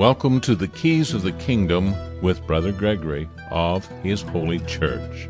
Welcome to the Keys of the Kingdom with Brother Gregory of His Holy Church.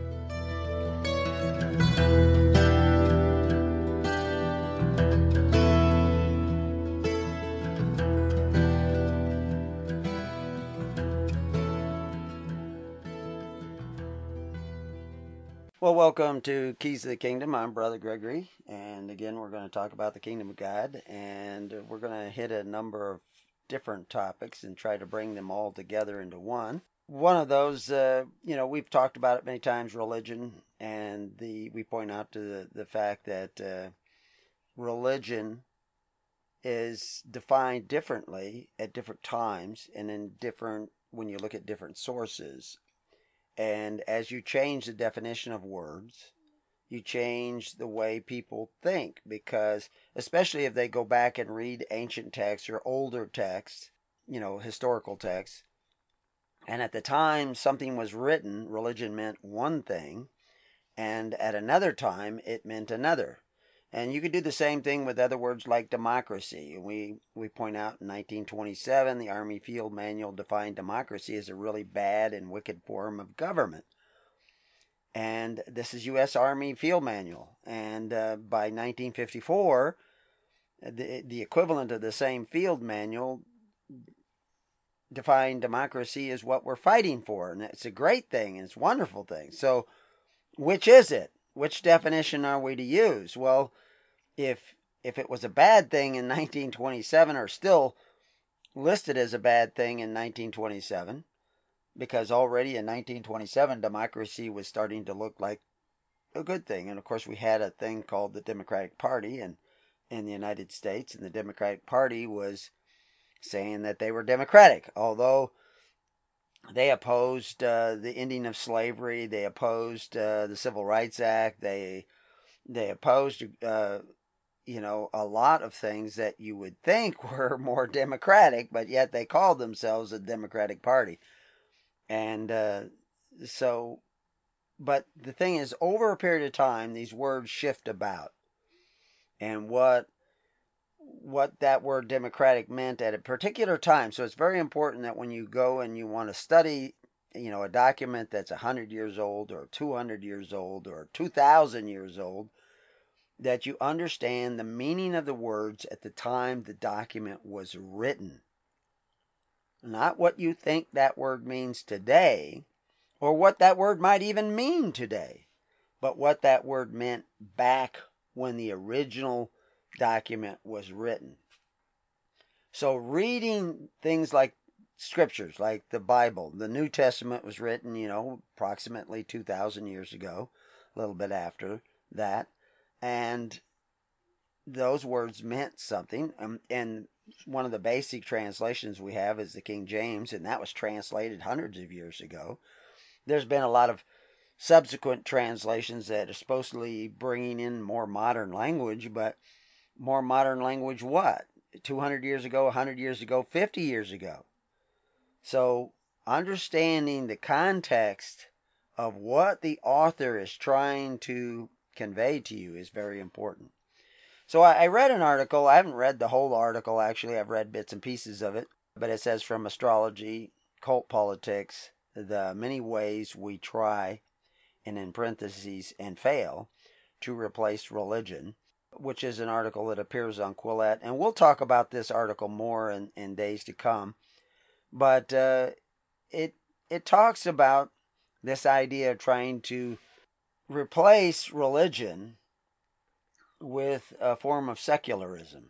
Well, welcome to Keys of the Kingdom. I'm Brother Gregory, and again, we're going to talk about the Kingdom of God, and we're going to hit a number of different topics and try to bring them all together into one. One of those, we've talked about it many times, religion, and we point out to the fact that religion is defined differently at different times and when you look at different sources. And as you change the definition of words, you change the way people think, because especially if they go back and read ancient texts or older texts, historical texts, and at the time something was written, religion meant one thing, and at another time it meant another. And you could do the same thing with other words like democracy. We point out in 1927, the Army Field Manual defined democracy as a really bad and wicked form of government. And this is U.S. Army Field Manual. And by 1954, the equivalent of the same field manual defined democracy as what we're fighting for. And it's a great thing, and it's a wonderful thing. So which is it? Which definition are we to use? Well, if it was a bad thing in 1927, or still listed as a bad thing in 1927, because already in 1927 democracy was starting to look like a good thing. And of course we had a thing called the Democratic Party in the United States, and the Democratic Party was saying that they were democratic, although they opposed the ending of slavery, they opposed the Civil Rights Act, they opposed a lot of things that you would think were more democratic, but yet they called themselves a Democratic Party. And but the thing is, over a period of time, these words shift about. And what that word democratic meant at a particular time. So it's very important that when you go and you want to study, a document that's 100 years old or 200 years old or 2,000 years old, that you understand the meaning of the words at the time the document was written. Not what you think that word means today, or what that word might even mean today, but what that word meant back when the original document was written. So reading things like scriptures, like the Bible, the New Testament was written, approximately 2,000 years ago, a little bit after that. And those words meant something. And one of the basic translations we have is the King James, and that was translated hundreds of years ago. There's been a lot of subsequent translations that are supposedly bringing in more modern language, but more modern language what? 200 years ago, 100 years ago, 50 years ago. So understanding the context of what the author is trying to convey to you is very important. So I read an article. I haven't read the whole article, actually. I've read bits and pieces of it. But it says, from astrology, cult politics, the many ways we try, and in parentheses, and fail, to replace religion, which is an article that appears on Quillette. And we'll talk about this article more in days to come. But it talks about this idea of trying to replace religion with a form of secularism.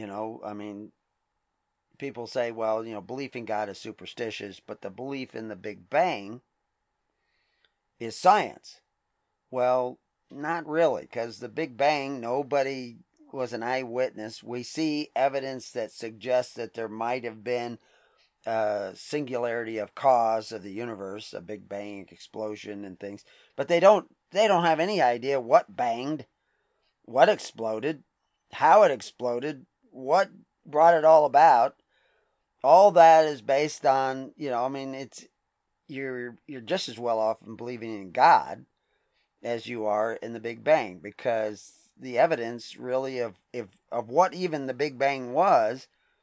People say, well, belief in God is superstitious, but the belief in the Big Bang is science. Well, not really, because the Big Bang, nobody was an eyewitness. We see evidence that suggests that there might have been a singularity of cause of the universe, a Big Bang explosion and things, but they don't have any idea what banged, what exploded, how it exploded, what brought it all about. All that is based on, it's you're just as well off in believing in God as you are in the Big Bang, because the evidence really of what even the Big Bang was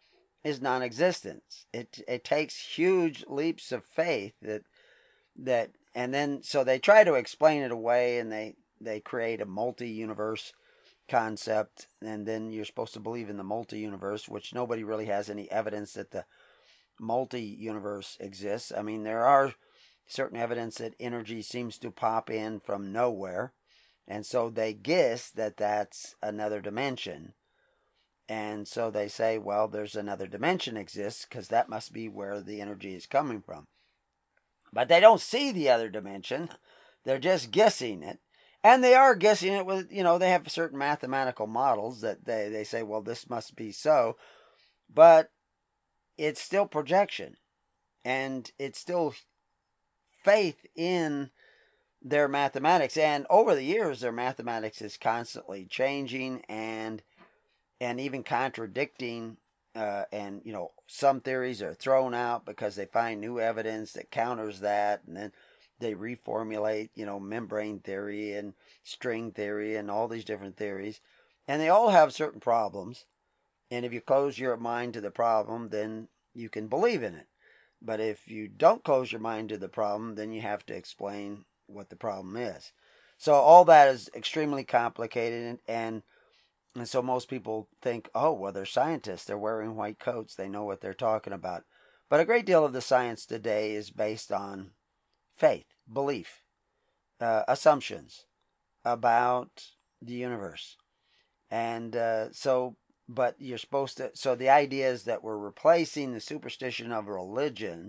is non-existent. It takes huge leaps of faith that and then so they try to explain it away, and they create a multi-universe concept, and then you're supposed to believe in the multi-universe, which nobody really has any evidence that the multi-universe exists. I mean, there are certain evidence that energy seems to pop in from nowhere, and so they guess that that's another dimension. And so they say, well, there's another dimension exists because that must be where the energy is coming from. But they don't see the other dimension. They're just guessing it. And they are guessing it with, they have certain mathematical models that they say, well, this must be so. But it's still projection. And it's still faith in their mathematics. And over the years, their mathematics is constantly changing and even contradicting. And some theories are thrown out because they find new evidence that counters that, and then they reformulate, membrane theory and string theory and all these different theories, and they all have certain problems. And if you close your mind to the problem, then you can believe in it. But if you don't close your mind to the problem, then you have to explain what the problem is. So all that is extremely complicated, and so most people think, oh, well, they're scientists. They're wearing white coats. They know what they're talking about. But a great deal of the science today is based on faith, belief, assumptions about the universe. And but you're supposed to, so the idea is that we're replacing the superstition of religion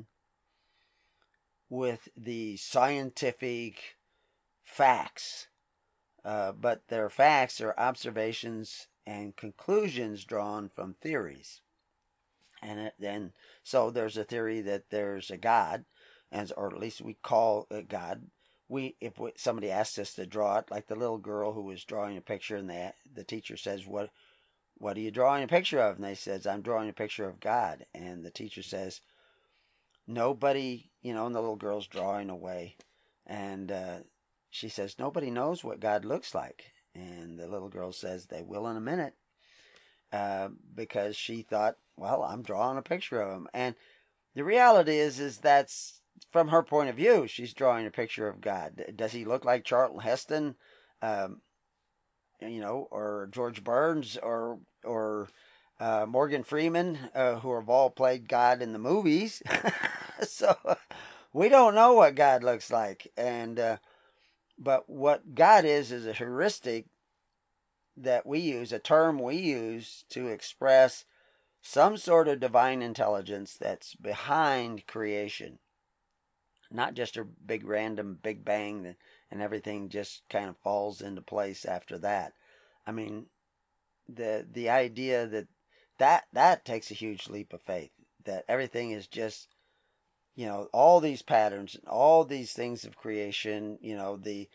with the scientific facts. But their facts are observations and conclusions drawn from theories. And then, so there's a theory that there's a God, or at least we call it God. If somebody asks us to draw it, like the little girl who was drawing a picture, and the teacher says, "What are you drawing a picture of?" And they says, "I'm drawing a picture of God." And the teacher says, "Nobody," and the little girl's drawing away, and she says, "Nobody knows what God looks like." And the little girl says, "They will in a minute," because she thought, well, I'm drawing a picture of him. And the reality is that's from her point of view, she's drawing a picture of God. Does he look like Charlton Heston, or George Burns, or Morgan Freeman, who have all played God in the movies? So we don't know what God looks like. And but what God is a heuristic that we use, a term we use to express some sort of divine intelligence that's behind creation. Not just a big random big bang and everything just kind of falls into place after that. I mean, the idea that takes a huge leap of faith, that everything is just, all these patterns and all these things of creation, the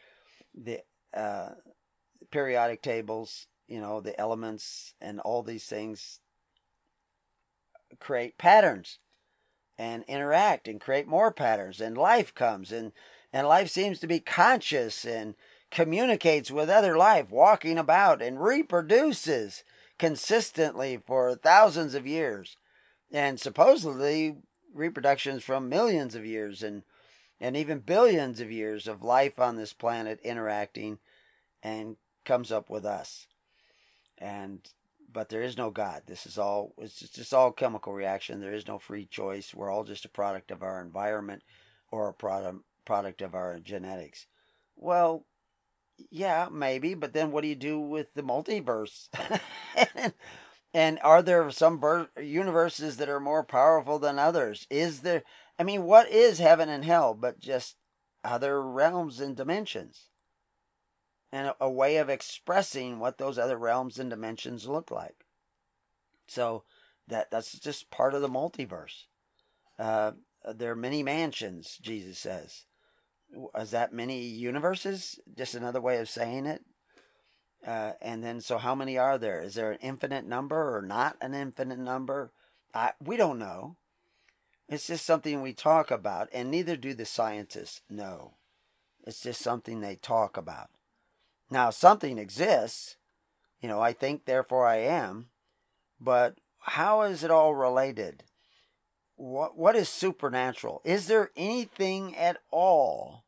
periodic tables, the elements and all these things create patterns and interact and create more patterns, and life comes, and life seems to be conscious and communicates with other life, walking about, and reproduces consistently for thousands of years, and supposedly reproductions from millions of years and even billions of years of life on this planet interacting, and comes up with us. But there is no God. It's just all chemical reaction. There is no free choice. We're all just a product of our environment, or a product of our genetics. Well, yeah, maybe, but then what do you do with the multiverse? And are there some universes that are more powerful than others? What is heaven and hell but just other realms and dimensions? And a way of expressing what those other realms and dimensions look like. So that's just part of the multiverse. There are many mansions, Jesus says. Is that many universes? Just another way of saying it. And then, so how many are there? Is there an infinite number or not an infinite number? We don't know. It's just something we talk about, and neither do the scientists know. It's just something they talk about. Now, something exists, I think, therefore I am, but how is it all related? What is supernatural? Is there anything at all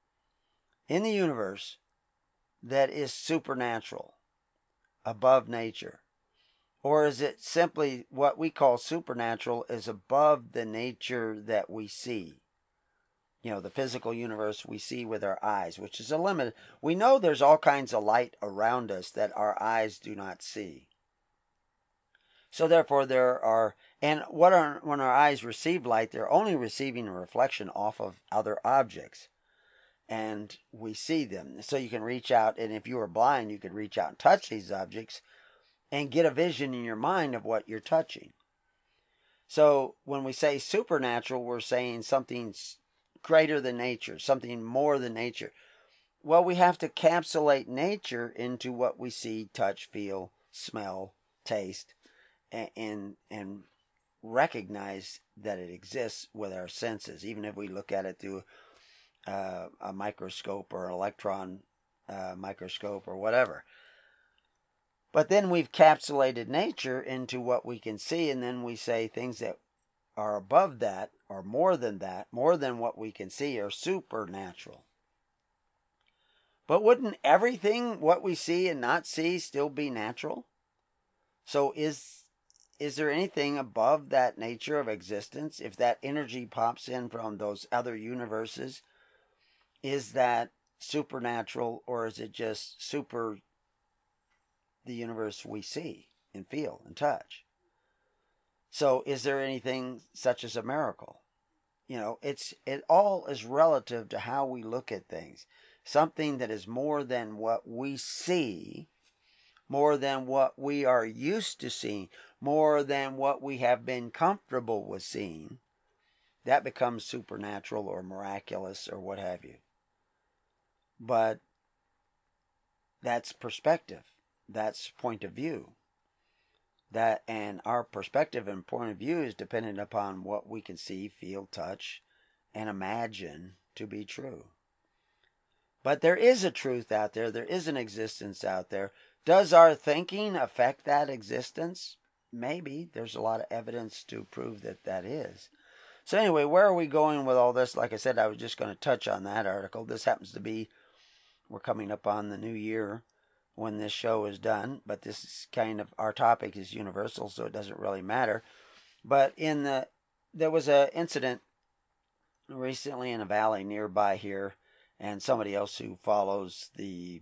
in the universe that is supernatural, above nature? Or is it simply what we call supernatural is above the nature that we see? The physical universe we see with our eyes, which is a limit. We know there's all kinds of light around us that our eyes do not see. So therefore when our eyes receive light, they're only receiving a reflection off of other objects. And we see them. So you can reach out, and if you were blind, you could reach out and touch these objects and get a vision in your mind of what you're touching. So when we say supernatural, we're saying something greater than nature, something more than nature. Well, we have to encapsulate nature into what we see, touch, feel, smell, taste, and recognize that it exists with our senses, even if we look at it through a microscope or an electron microscope or whatever. But then we've encapsulated nature into what we can see, and then we say things that are above that, or more than that, more than what we can see, are supernatural. But wouldn't everything, what we see and not see, still be natural? So is there anything above that nature of existence? If that energy pops in from those other universes, is that supernatural, or is it just super the universe we see and feel and touch? So is there anything such as a miracle? It all is relative to how we look at things. Something that is more than what we see, more than what we are used to seeing, more than what we have been comfortable with seeing, that becomes supernatural or miraculous or what have you. But that's perspective. That's point of view. And our perspective and point of view is dependent upon what we can see, feel, touch, and imagine to be true. But there is a truth out there. There is an existence out there. Does our thinking affect that existence? Maybe. There's a lot of evidence to prove that is. So anyway, where are we going with all this? Like I said, I was just going to touch on that article. This happens to be, we're coming up on the new year when this show is done, but this is kind of, our topic is universal, so it doesn't really matter. But there was an incident recently in a valley nearby here, and somebody else who follows the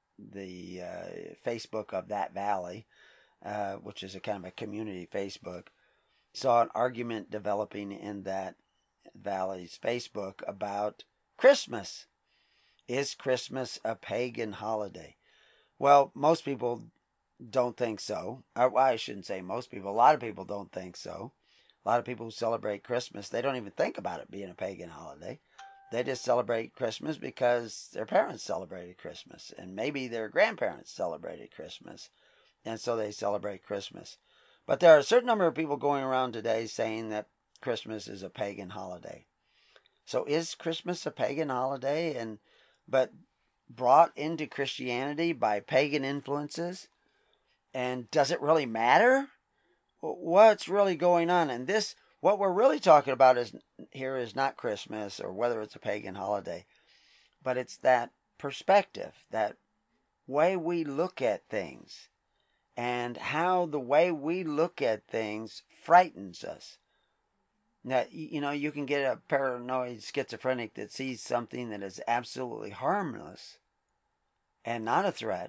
Facebook of that valley, which is a kind of a community Facebook, saw an argument developing in that valley's Facebook about Christmas. Is Christmas a pagan holiday? Well, most people don't think so. I shouldn't say most people. A lot of people don't think so. A lot of people who celebrate Christmas, they don't even think about it being a pagan holiday. They just celebrate Christmas because their parents celebrated Christmas, and maybe their grandparents celebrated Christmas, and so they celebrate Christmas. But there are a certain number of people going around today saying that Christmas is a pagan holiday. So is Christmas a pagan holiday, but brought into Christianity by pagan influences? And does it really matter? What's really going on? And what we're really talking about is not Christmas or whether it's a pagan holiday, but it's that perspective, that way we look at things, and how the way we look at things frightens us. Now, you can get a paranoid schizophrenic that sees something that is absolutely harmless and not a threat,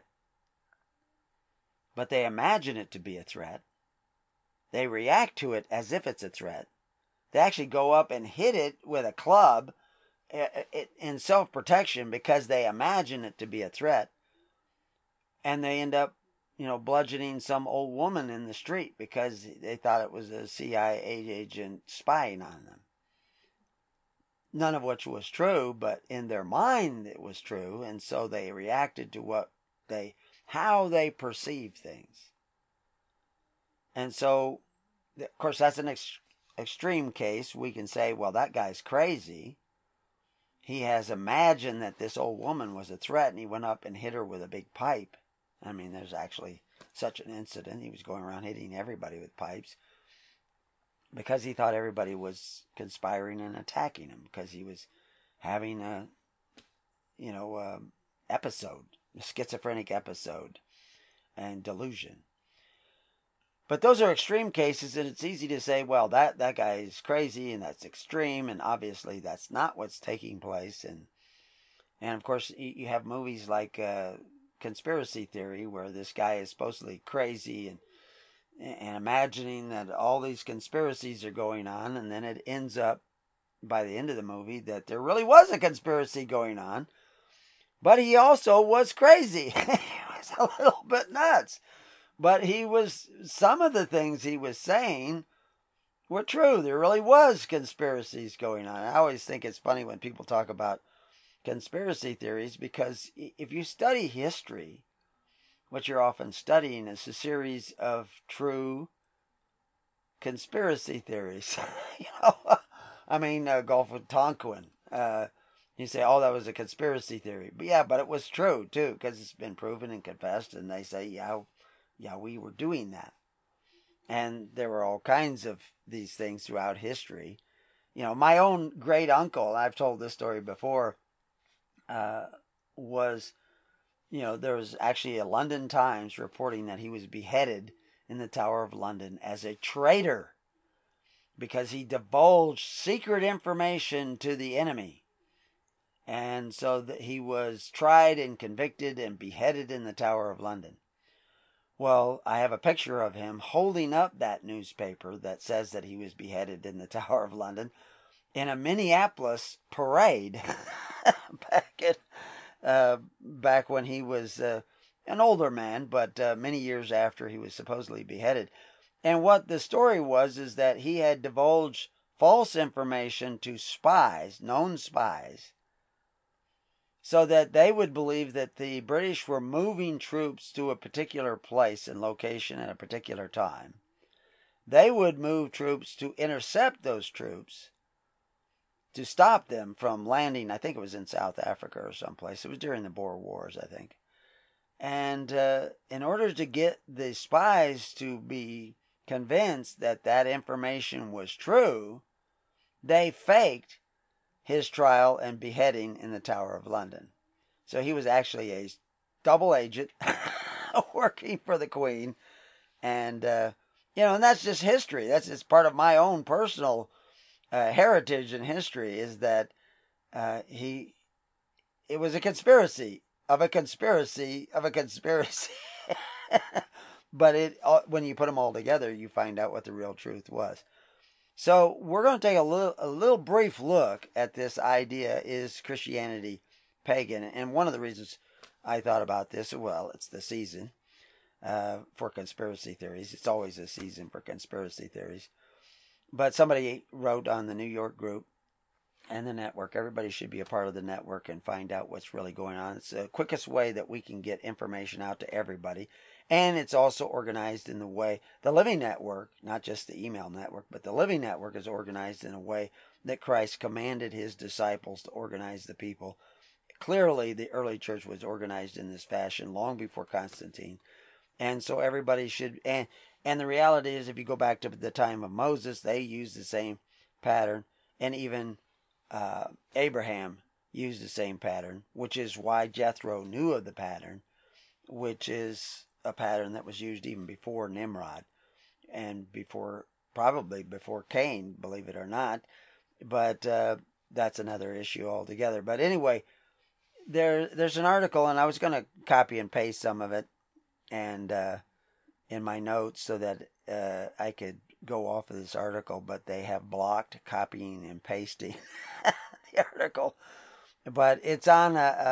but they imagine it to be a threat. They react to it as if it's a threat. They actually go up and hit it with a club in self-protection because they imagine it to be a threat. And they end up, bludgeoning some old woman in the street because they thought it was a CIA agent spying on them. None of which was true, but in their mind it was true, and so they reacted to how they perceive things. And so, of course, that's an extreme case. We can say, well, that guy's crazy. He has imagined that this old woman was a threat, and he went up and hit her with a big pipe. I mean, there's actually such an incident. He was going around hitting everybody with pipes because he thought everybody was conspiring and attacking him because he was having a, episode, a schizophrenic episode and delusion. But those are extreme cases, and it's easy to say, well, that guy is crazy and that's extreme, and obviously that's not what's taking place. And of course, you have movies like Conspiracy Theory, where this guy is supposedly crazy and imagining that all these conspiracies are going on, and then it ends up by the end of the movie that there really was a conspiracy going on, but he also was crazy. He was a little bit nuts. But some of the things he was saying were true. There really was conspiracies going on. I always think it's funny when people talk about conspiracy theories, because if you study history, what you're often studying is a series of true conspiracy theories. Gulf of Tonkin. You say, oh, that was a conspiracy theory. But yeah, but it was true too, because it's been proven and confessed, and they say, yeah, we were doing that. And there were all kinds of these things throughout history. My own great uncle, I've told this story before, was, there was actually a London Times reporting that he was beheaded in the Tower of London as a traitor because he divulged secret information to the enemy. And so that he was tried and convicted and beheaded in the Tower of London. Well, I have a picture of him holding up that newspaper that says that he was beheaded in the Tower of London in a Minneapolis parade back when he was an older man, but many years after he was supposedly beheaded. And what the story was is that he had divulged false information to spies, known spies, so that they would believe that the British were moving troops to a particular place and location at a particular time. They would move troops to intercept those troops, to stop them from landing. I think it was in South Africa or someplace. It was during the Boer Wars, I think. And in order to get the spies to be convinced that that information was true, they faked his trial and beheading in the Tower of London. So he was actually a double agent working for the Queen. And, and that's just history. That's just part of my own personal heritage and history, is that it was a conspiracy of a conspiracy of a conspiracy. But when you put them all together, you find out what the real truth was. So we're going to take a little brief look at this idea: is Christianity pagan? And one of the reasons I thought about this, well, it's the season for conspiracy theories. It's always a season for conspiracy theories. But somebody wrote on the New York group and the network, everybody should be a part of the network and find out what's really going on. It's the quickest way that we can get information out to everybody. And it's also organized in the way, the Living Network, not just the email network, but the Living Network is organized in a way that Christ commanded his disciples to organize the people. Clearly, the early church was organized in this fashion long before Constantine. And so everybody should, and the reality is, if you go back to the time of Moses, they used the same pattern, and even Abraham used the same pattern, which is why Jethro knew of the pattern, which is a pattern that was used even before Nimrod and probably before Cain, believe it or not. But that's another issue altogether. But anyway, there's an article, and I was going to copy and paste some of it and in my notes so that I could go off of this article, but they have blocked copying and pasting the article. But it's on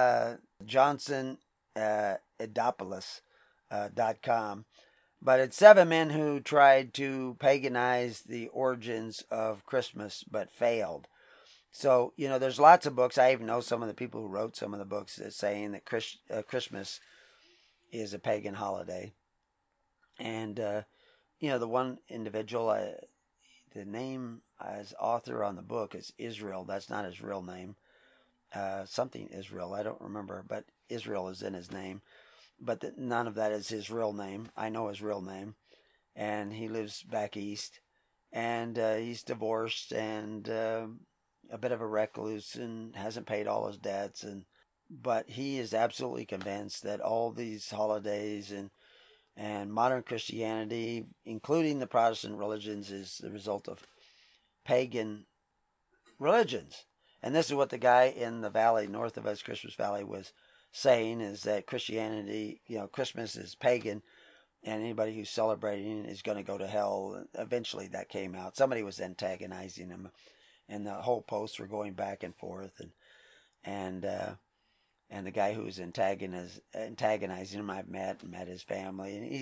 johnsonedopoulos.com. But it's 7 men who tried to paganize the origins of Christmas but failed. So, there's lots of books. I even know some of the people who wrote some of the books that saying that Christmas is a pagan holiday. And, the one individual, the name as author on the book is Israel. That's not his real name. Something Israel. I don't remember, but Israel is in his name. but none of that is his real name. I know his real name, and he lives back east, and he's divorced and a bit of a recluse and hasn't paid all his debts, but he is absolutely convinced that all these holidays and modern Christianity, including the Protestant religions, is the result of pagan religions. And this is what the guy in the valley north of us, Christmas Valley, was saying, is that Christianity, Christmas is pagan, and anybody who's celebrating is going to go to hell. Eventually that came out. Somebody was antagonizing him, and the whole posts were going back and forth, and the guy who was antagonizing him, I've met his family, and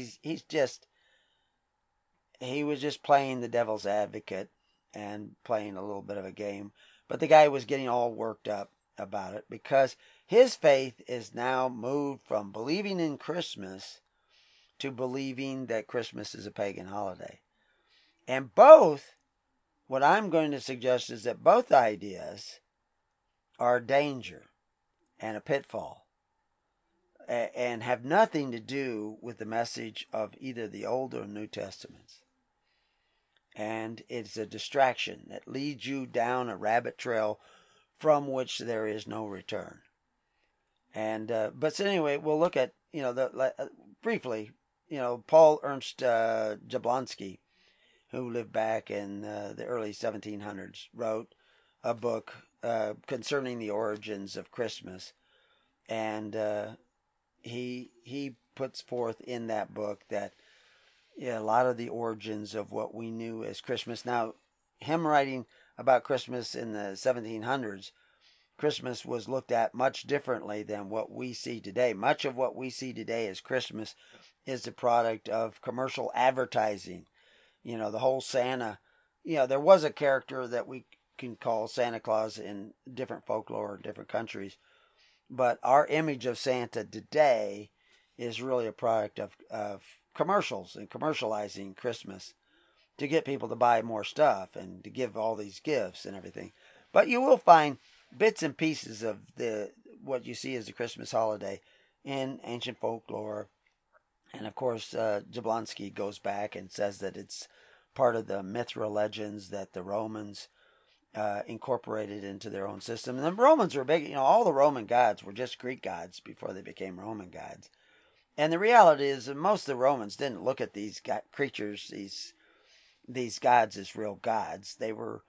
he was just playing the devil's advocate and playing a little bit of a game. But the guy was getting all worked up about it because his faith is now moved from believing in Christmas to believing that Christmas is a pagan holiday. And both, what I'm going to suggest is that both ideas are a danger and a pitfall and have nothing to do with the message of either the Old or New Testaments. And it's a distraction that leads you down a rabbit trail from which there is no return. And but so anyway, we'll look at briefly. Paul Ernst Jablonski, who lived back in the early 1700s, wrote a book concerning the origins of Christmas, and he puts forth in that book that a lot of the origins of what we knew as Christmas. Now, him writing about Christmas in the 1700s, Christmas was looked at much differently than what we see today. Much of what we see today as Christmas is the product of commercial advertising. The whole Santa, there was a character that we can call Santa Claus in different folklore in different countries. But our image of Santa today is really a product of commercials and commercializing Christmas to get people to buy more stuff and to give all these gifts and everything. But you will find bits and pieces of what you see as the Christmas holiday in ancient folklore. And of course, Jablonski goes back and says that it's part of the Mithra legends that the Romans incorporated into their own system. And the Romans were big, all the Roman gods were just Greek gods before they became Roman gods. And the reality is that most of the Romans didn't look at these creatures, these gods as real gods. They were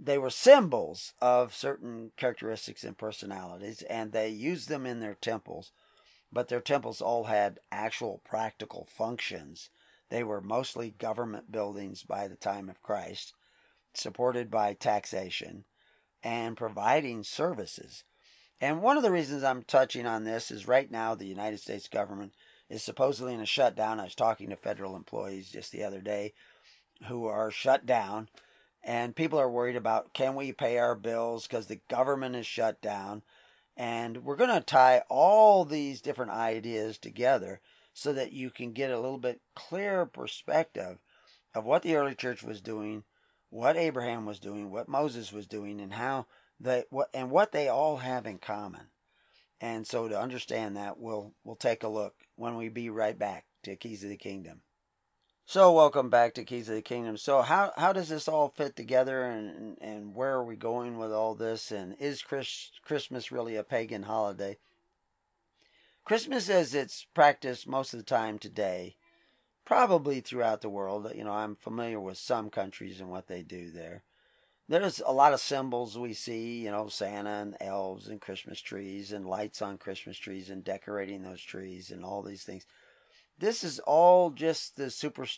symbols of certain characteristics and personalities, and they used them in their temples. But their temples all had actual practical functions. They were mostly government buildings by the time of Christ, supported by taxation and providing services. And one of the reasons I'm touching on this is right now the United States government is supposedly in a shutdown. I was talking to federal employees just the other day who are shut down, and people are worried about, can we pay our bills because the government is shut down? And we're going to tie all these different ideas together so that you can get a little bit clearer perspective of what the early church was doing, what Abraham was doing, what Moses was doing, and what they all have in common. And so to understand that, we'll take a look when we be right back to Keys of the Kingdom. So welcome back to Keys of the Kingdom. So how does this all fit together, and where are we going with all this? And is Christmas really a pagan holiday? Christmas as it's practiced most of the time today, probably throughout the world. I'm familiar with some countries and what they do there. There's a lot of symbols we see, Santa and elves and Christmas trees and lights on Christmas trees and decorating those trees and all these things. This is all just the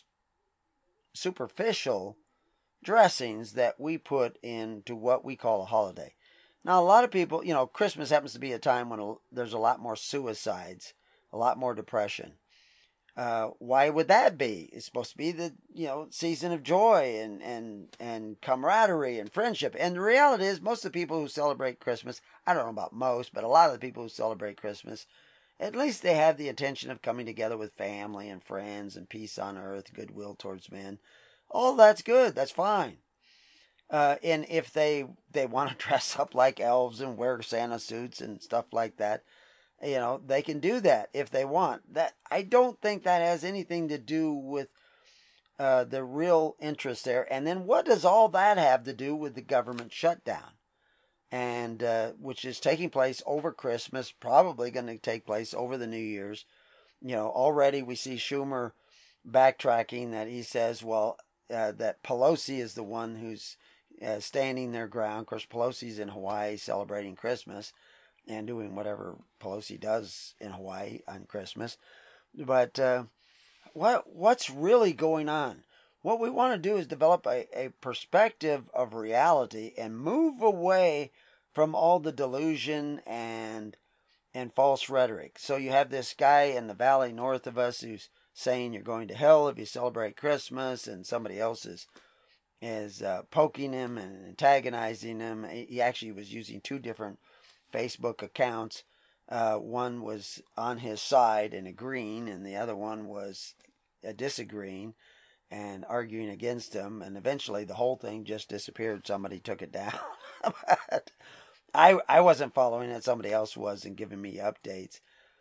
superficial dressings that we put into what we call a holiday. Now, a lot of people, Christmas happens to be a time when there's a lot more suicides, a lot more depression. Why would that be? It's supposed to be the season of joy and camaraderie and friendship. And the reality is, most of the people who celebrate Christmas, I don't know about most, but a lot of the people who celebrate Christmas, at least they have the intention of coming together with family and friends and peace on earth, goodwill towards men. All that's good. That's fine. And if they want to dress up like elves and wear Santa suits and stuff like that, They can do that if they want. That I don't think that has anything to do with the real interest there. And then what does all that have to do with the government shutdown? And which is taking place over Christmas, probably going to take place over the New Year's. Already we see Schumer backtracking that he says, well, that Pelosi is the one who's standing their ground. Of course, Pelosi's in Hawaii celebrating Christmas and doing whatever Pelosi does in Hawaii on Christmas. But what's really going on? What we want to do is develop a perspective of reality and move away from all the delusion and false rhetoric. So you have this guy in the valley north of us who's saying you're going to hell if you celebrate Christmas, and somebody else is poking him and antagonizing him. He actually was using two different Facebook accounts. One was on his side and agreeing, and the other one was disagreeing and arguing against him. And eventually the whole thing just disappeared. Somebody took it down. But I wasn't following it. Somebody else was and giving me updates.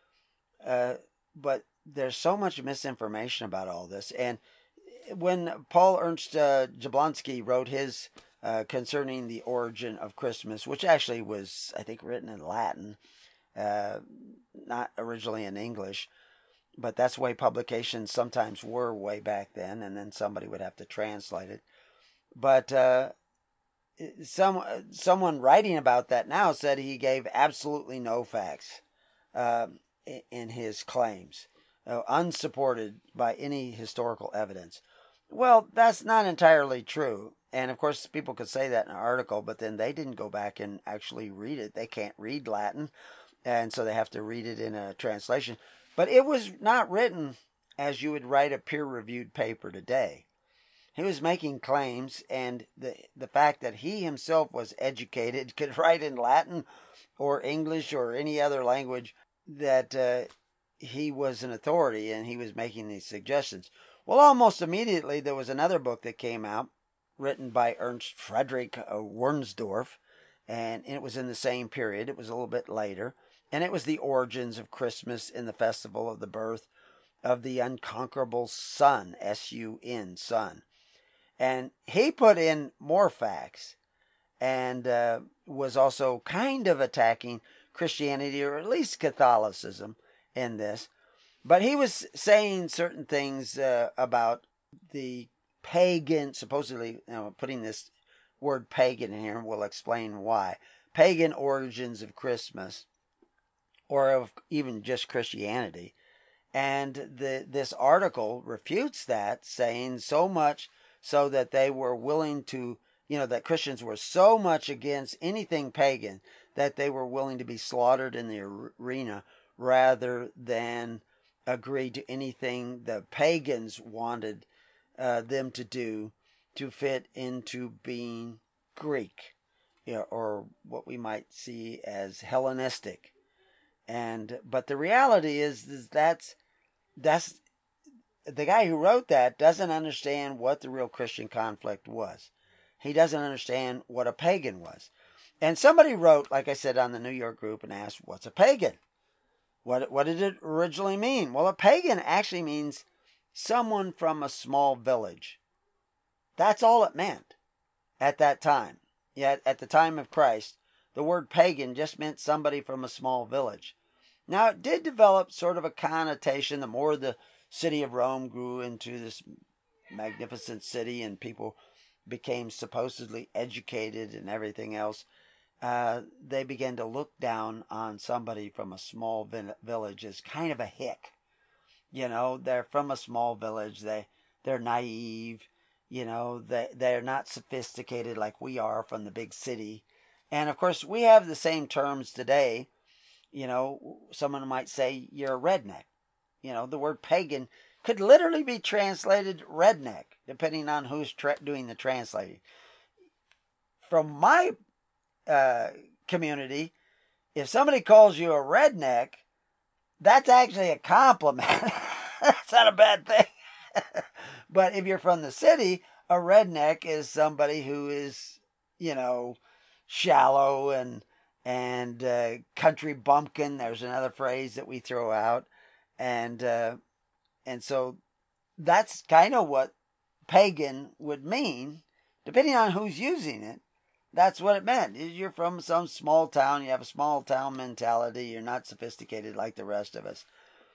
But there's so much misinformation about all this. And when Paul Ernst Jablonski wrote his concerning the origin of Christmas, which actually was, I think, written in Latin, not originally in English, but that's the way publications sometimes were way back then, and then somebody would have to translate it. But someone writing about that now said he gave absolutely no facts in his claims, unsupported by any historical evidence. Well, that's not entirely true. And of course, people could say that in an article, but then they didn't go back and actually read it. They can't read Latin, and so they have to read it in a translation. But it was not written as you would write a peer-reviewed paper today. He was making claims, and the fact that he himself was educated, could write in Latin or English or any other language, that he was an authority and he was making these suggestions. Well, almost immediately there was another book that came out, written by Ernst Friedrich Wernsdorf, and it was in the same period. It was a little bit later, and it was The Origins of Christmas in the Festival of the Birth of the Unconquerable Sun, S-U-N, Sun. And he put in more facts and was also kind of attacking Christianity, or at least Catholicism, in this. But he was saying certain things about the pagan, supposedly, putting this word pagan in here, and we'll explain why. Pagan origins of Christmas, or of even just Christianity. And this article refutes that, saying so much so that they were willing to, that Christians were so much against anything pagan that they were willing to be slaughtered in the arena rather than agree to anything the pagans wanted them to do to fit into being Greek, or what we might see as Hellenistic. But the reality is that's the guy who wrote that doesn't understand what the real Christian conflict was. He doesn't understand what a pagan was. And somebody wrote, like I said, on the New York group and asked, what's a pagan? What did it originally mean? Well, a pagan actually means someone from a small village. That's all it meant at that time. Yet at the time of Christ, the word pagan just meant somebody from a small village. Now, it did develop sort of a connotation the more the city of Rome grew into this magnificent city and people became supposedly educated and everything else. They began to look down on somebody from a small village as kind of a hick. They're from a small village. They're naive. They're not sophisticated like we are from the big city. And of course, we have the same terms today. Someone might say you're a redneck. The word pagan could literally be translated redneck, depending on who's doing the translating. From my community, if somebody calls you a redneck, that's actually a compliment. That's not a bad thing. But if you're from the city, a redneck is somebody who is, shallow and country bumpkin. There's another phrase that we throw out, and so that's kind of what pagan would mean, depending on who's using it. That's what it meant. You're from some small town. You have a small town mentality. You're not sophisticated like the rest of us.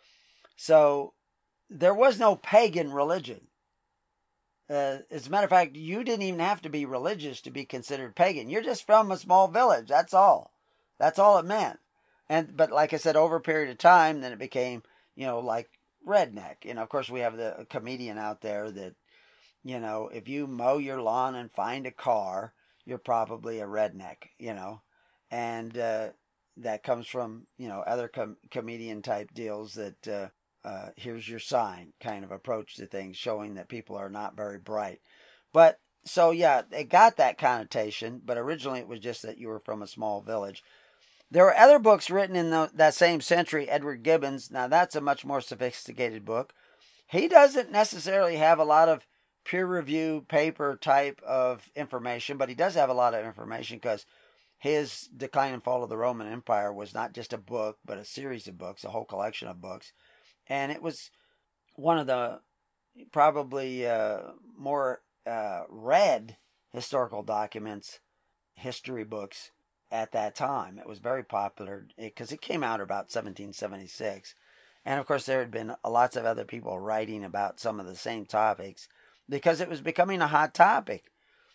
So there was no pagan religion. As a matter of fact, you didn't even have to be religious to be considered pagan. You're just from a small village. That's all. That's all it meant. But like I said, over a period of time, then it became, like redneck. Of course, we have the comedian out there that, if you mow your lawn and find a car, you're probably a redneck, and that comes from, other comedian type deals that here's your sign kind of approach to things, showing that people are not very bright. But so, yeah, it got that connotation, but originally it was just that you were from a small village. There were other books written in that same century. Edward Gibbons, now that's a much more sophisticated book. He doesn't necessarily have a lot of peer review paper type of information, but he does have a lot of information because his Decline and Fall of the Roman Empire was not just a book, but a series of books, a whole collection of books. And it was one of the probably more read historical documents, history books at that time. It was very popular because it came out about 1776. And of course, there had been lots of other people writing about some of the same topics because it was becoming a hot topic.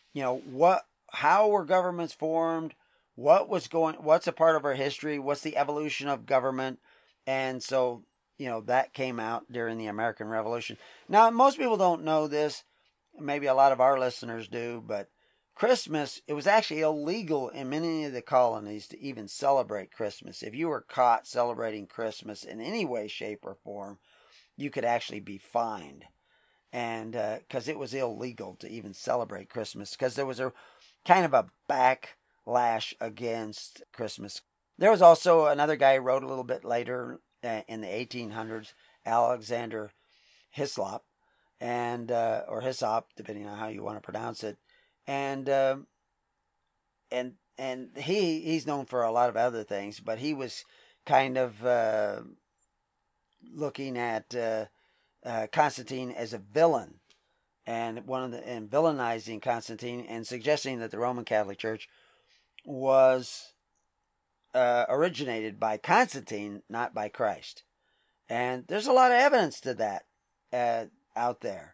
How were governments formed? What's a part of our history? What's the evolution of government? And so, that came out during the American Revolution. Now, most people don't know this. Maybe a lot of our listeners do, but Christmas, it was actually illegal in many of the colonies to even celebrate Christmas. If you were caught celebrating Christmas in any way, shape, or form, you could actually be fined. And because it was illegal to even celebrate Christmas, because there was a kind of a backlash against Christmas. There was also another guy who wrote a little bit later in the 1800s, Alexander Hislop, or Hyssop, depending on how you want to pronounce it. And he's known for a lot of other things, but he was kind of looking at Constantine as a villain, and villainizing Constantine and suggesting that the Roman Catholic Church was originated by Constantine, not by Christ. And there's a lot of evidence to that out there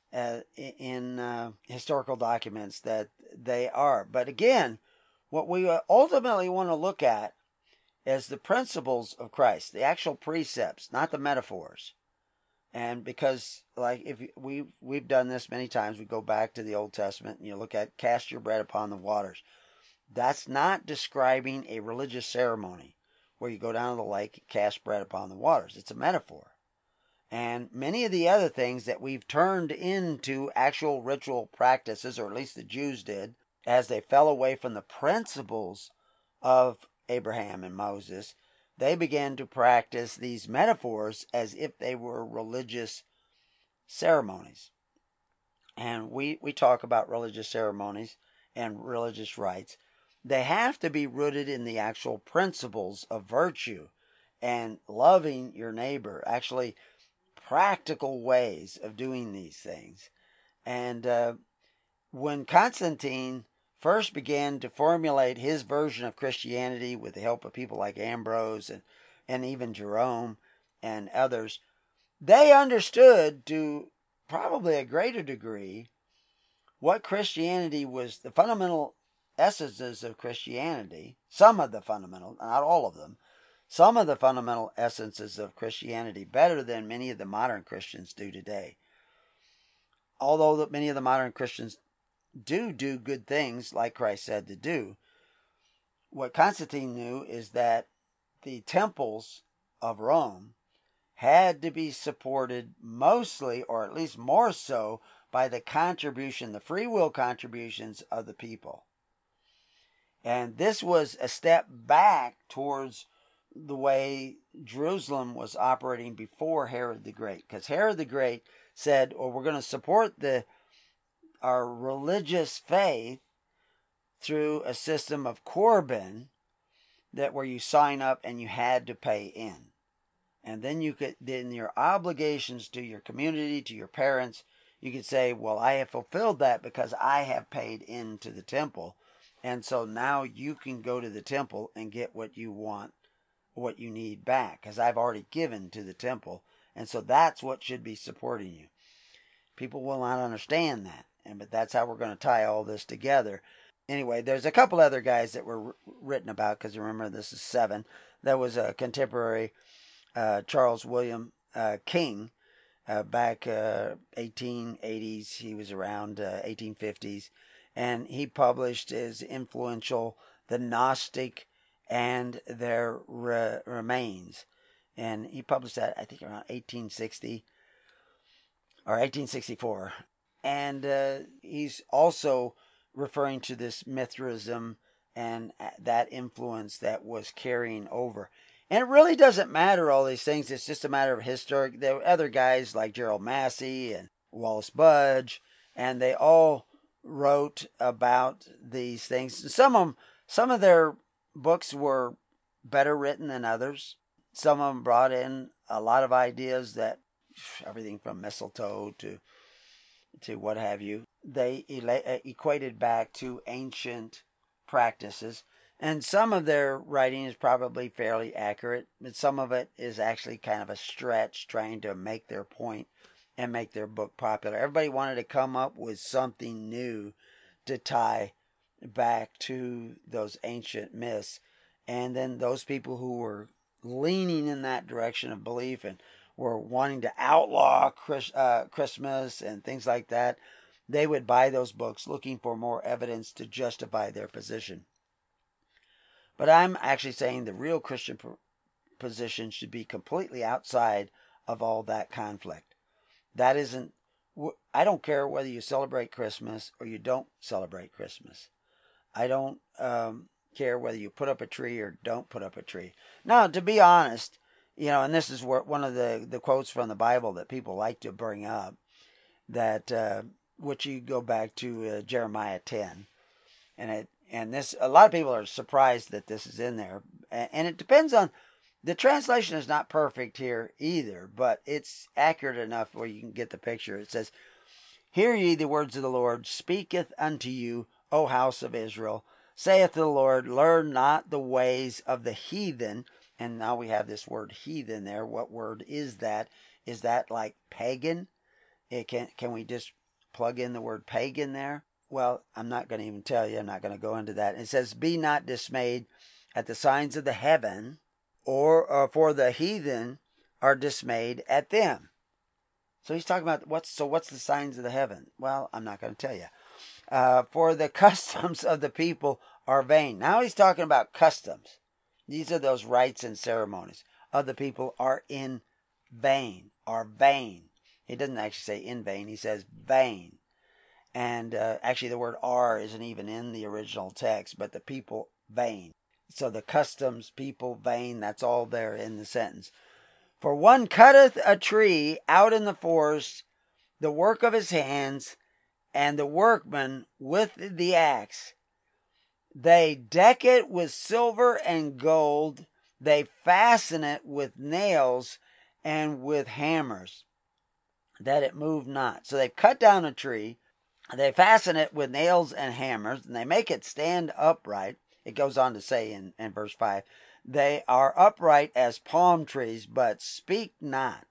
in historical documents that they are. But again, what we ultimately want to look at is the principles of Christ, the actual precepts, not the metaphors. And because, like, if we've done this many times, we go back to the Old Testament and you look at cast your bread upon the waters. That's not describing a religious ceremony where you go down to the lake and cast bread upon the waters. It's a metaphor. And many of the other things that we've turned into actual ritual practices, or at least the Jews did, as they fell away from the principles of Abraham and Moses, they began to practice these metaphors as if they were religious ceremonies. And we talk about religious ceremonies and religious rites. They have to be rooted in the actual principles of virtue and loving your neighbor, actually practical ways of doing these things. And when Constantine first began to formulate his version of Christianity with the help of people like Ambrose and even Jerome and others, they understood to probably a greater degree what Christianity was, the fundamental essences of Christianity, some of the fundamental, not all of them, some of the fundamental essences of Christianity better than many of the modern Christians do today. Although many of the modern Christians do good things like Christ said to do, what Constantine knew is that the temples of Rome had to be supported mostly, or at least more so, by the free will contributions of the people. And this was a step back towards the way Jerusalem was operating before Herod the Great. Because Herod the Great said, well, we're going to support our religious faith through a system of Corban, that where you sign up and you had to pay in. And then then your obligations to your community, to your parents, you could say, well, I have fulfilled that because I have paid into the temple. And so now you can go to the temple and get what you want, what you need back, because I've already given to the temple. And so that's what should be supporting you. People will not understand that. But that's how we're going to tie all this together. Anyway, there's a couple other guys that were written about, because remember, this is 7. There was a contemporary, Charles William King, back 1880s. He was around 1850s, and he published his influential The Gnostic and Their Remains, and he published that, I think, around 1860 or 1864. And he's also referring to this Mithraism and that influence that was carrying over. And it really doesn't matter, all these things. It's just a matter of historic. There were other guys like Gerald Massey and Wallace Budge, and they all wrote about these things. Some of their books were better written than others. Some of them brought in a lot of ideas, that everything from mistletoe to what have you, they equated back to ancient practices. And some of their writing is probably fairly accurate, but some of it is actually kind of a stretch, trying to make their point and make their book popular. Everybody wanted to come up with something new to tie back to those ancient myths. And then those people who were leaning in that direction of belief and were wanting to outlaw Christmas and things like that, they would buy those books looking for more evidence to justify their position. But I'm actually saying the real Christian position should be completely outside of all that conflict. That isn't, I don't care whether you celebrate Christmas or you don't celebrate Christmas. I don't care whether you put up a tree or don't put up a tree. Now, to be honest, and this is one of the quotes from the Bible that people like to bring up, that which you go back to Jeremiah 10, and this, a lot of people are surprised that this is in there, and it depends on, the translation is not perfect here either, but it's accurate enough where you can get the picture. It says, "Hear ye the words of the Lord, speaketh unto you, O house of Israel, saith the Lord, learn not the ways of the heathen." And now we have this word heathen there. What word is that? Is that like pagan? Can we just plug in the word pagan there? Well, I'm not going to even tell you. I'm not going to go into that. It says, "Be not dismayed at the signs of the heaven, or for the heathen are dismayed at them." So he's talking about what's the signs of the heaven? Well, I'm not going to tell you. "For the customs of the people are vain." Now he's talking about customs. These are those rites and ceremonies of the people are in vain, are vain. He doesn't actually say in vain, he says vain. And actually the word "are" isn't even in the original text, but the people vain. So the customs, people, vain, that's all there in the sentence. "For one cutteth a tree out in the forest, the work of his hands, and the workman with the axe. They deck it with silver and gold. They fasten it with nails and with hammers, that it move not." So they've cut down a tree. They fasten it with nails and hammers, and they make it stand upright. It goes on to say in verse 5, "They are upright as palm trees, but speak not."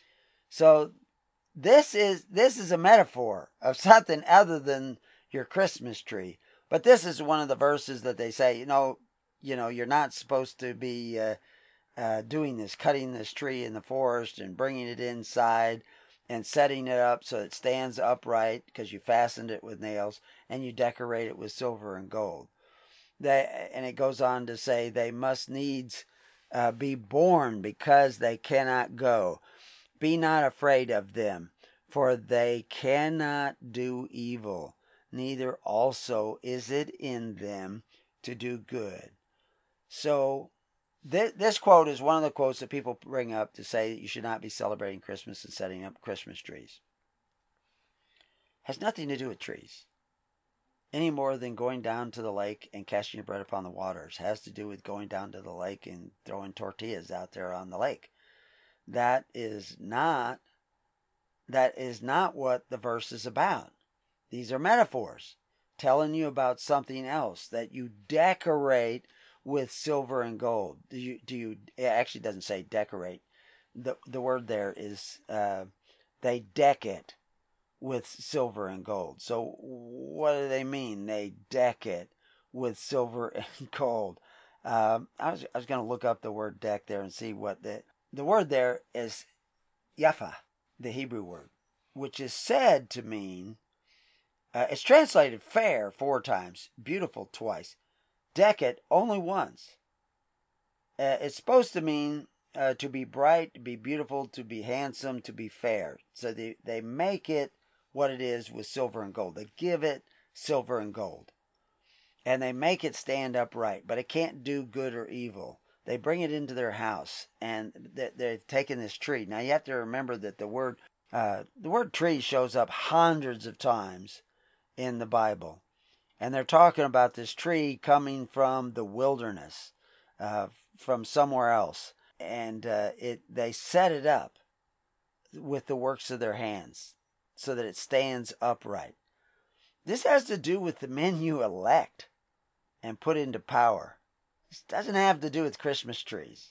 So this is a metaphor of something other than your Christmas tree. But this is one of the verses that they say, you're not supposed to be doing this, cutting this tree in the forest and bringing it inside and setting it up so it stands upright, because you fastened it with nails, and you decorate it with silver and gold. And it goes on to say they must needs be born, because they cannot go. "Be not afraid of them, for they cannot do evil, neither also is it in them to do good." So this quote is one of the quotes that people bring up to say that you should not be celebrating Christmas and setting up Christmas trees. It has nothing to do with trees. any more than going down to the lake and casting your bread upon the waters. It has to do with going down to the lake and throwing tortillas out there on the lake. That is not what the verse is about. These are metaphors telling you about something else that you decorate with silver and gold. It actually doesn't say decorate. The word there is they deck it with silver and gold. So what do they mean? They deck it with silver and gold. I was going to look up the word deck there and see what the word there is. Yafa, the Hebrew word, which is said to mean, it's translated fair 4 times, beautiful twice, deck it only once. It's supposed to mean to be bright, to be beautiful, to be handsome, to be fair. So they make it what it is with silver and gold. They give it silver and gold. And they make it stand upright, but it can't do good or evil. They bring it into their house, and they've taken this tree. Now you have to remember that the word tree shows up hundreds of times in the Bible. And they're talking about this tree coming from the wilderness, from somewhere else. And they set it up with the works of their hands so that it stands upright. This has to do with the men you elect and put into power. This doesn't have to do with Christmas trees.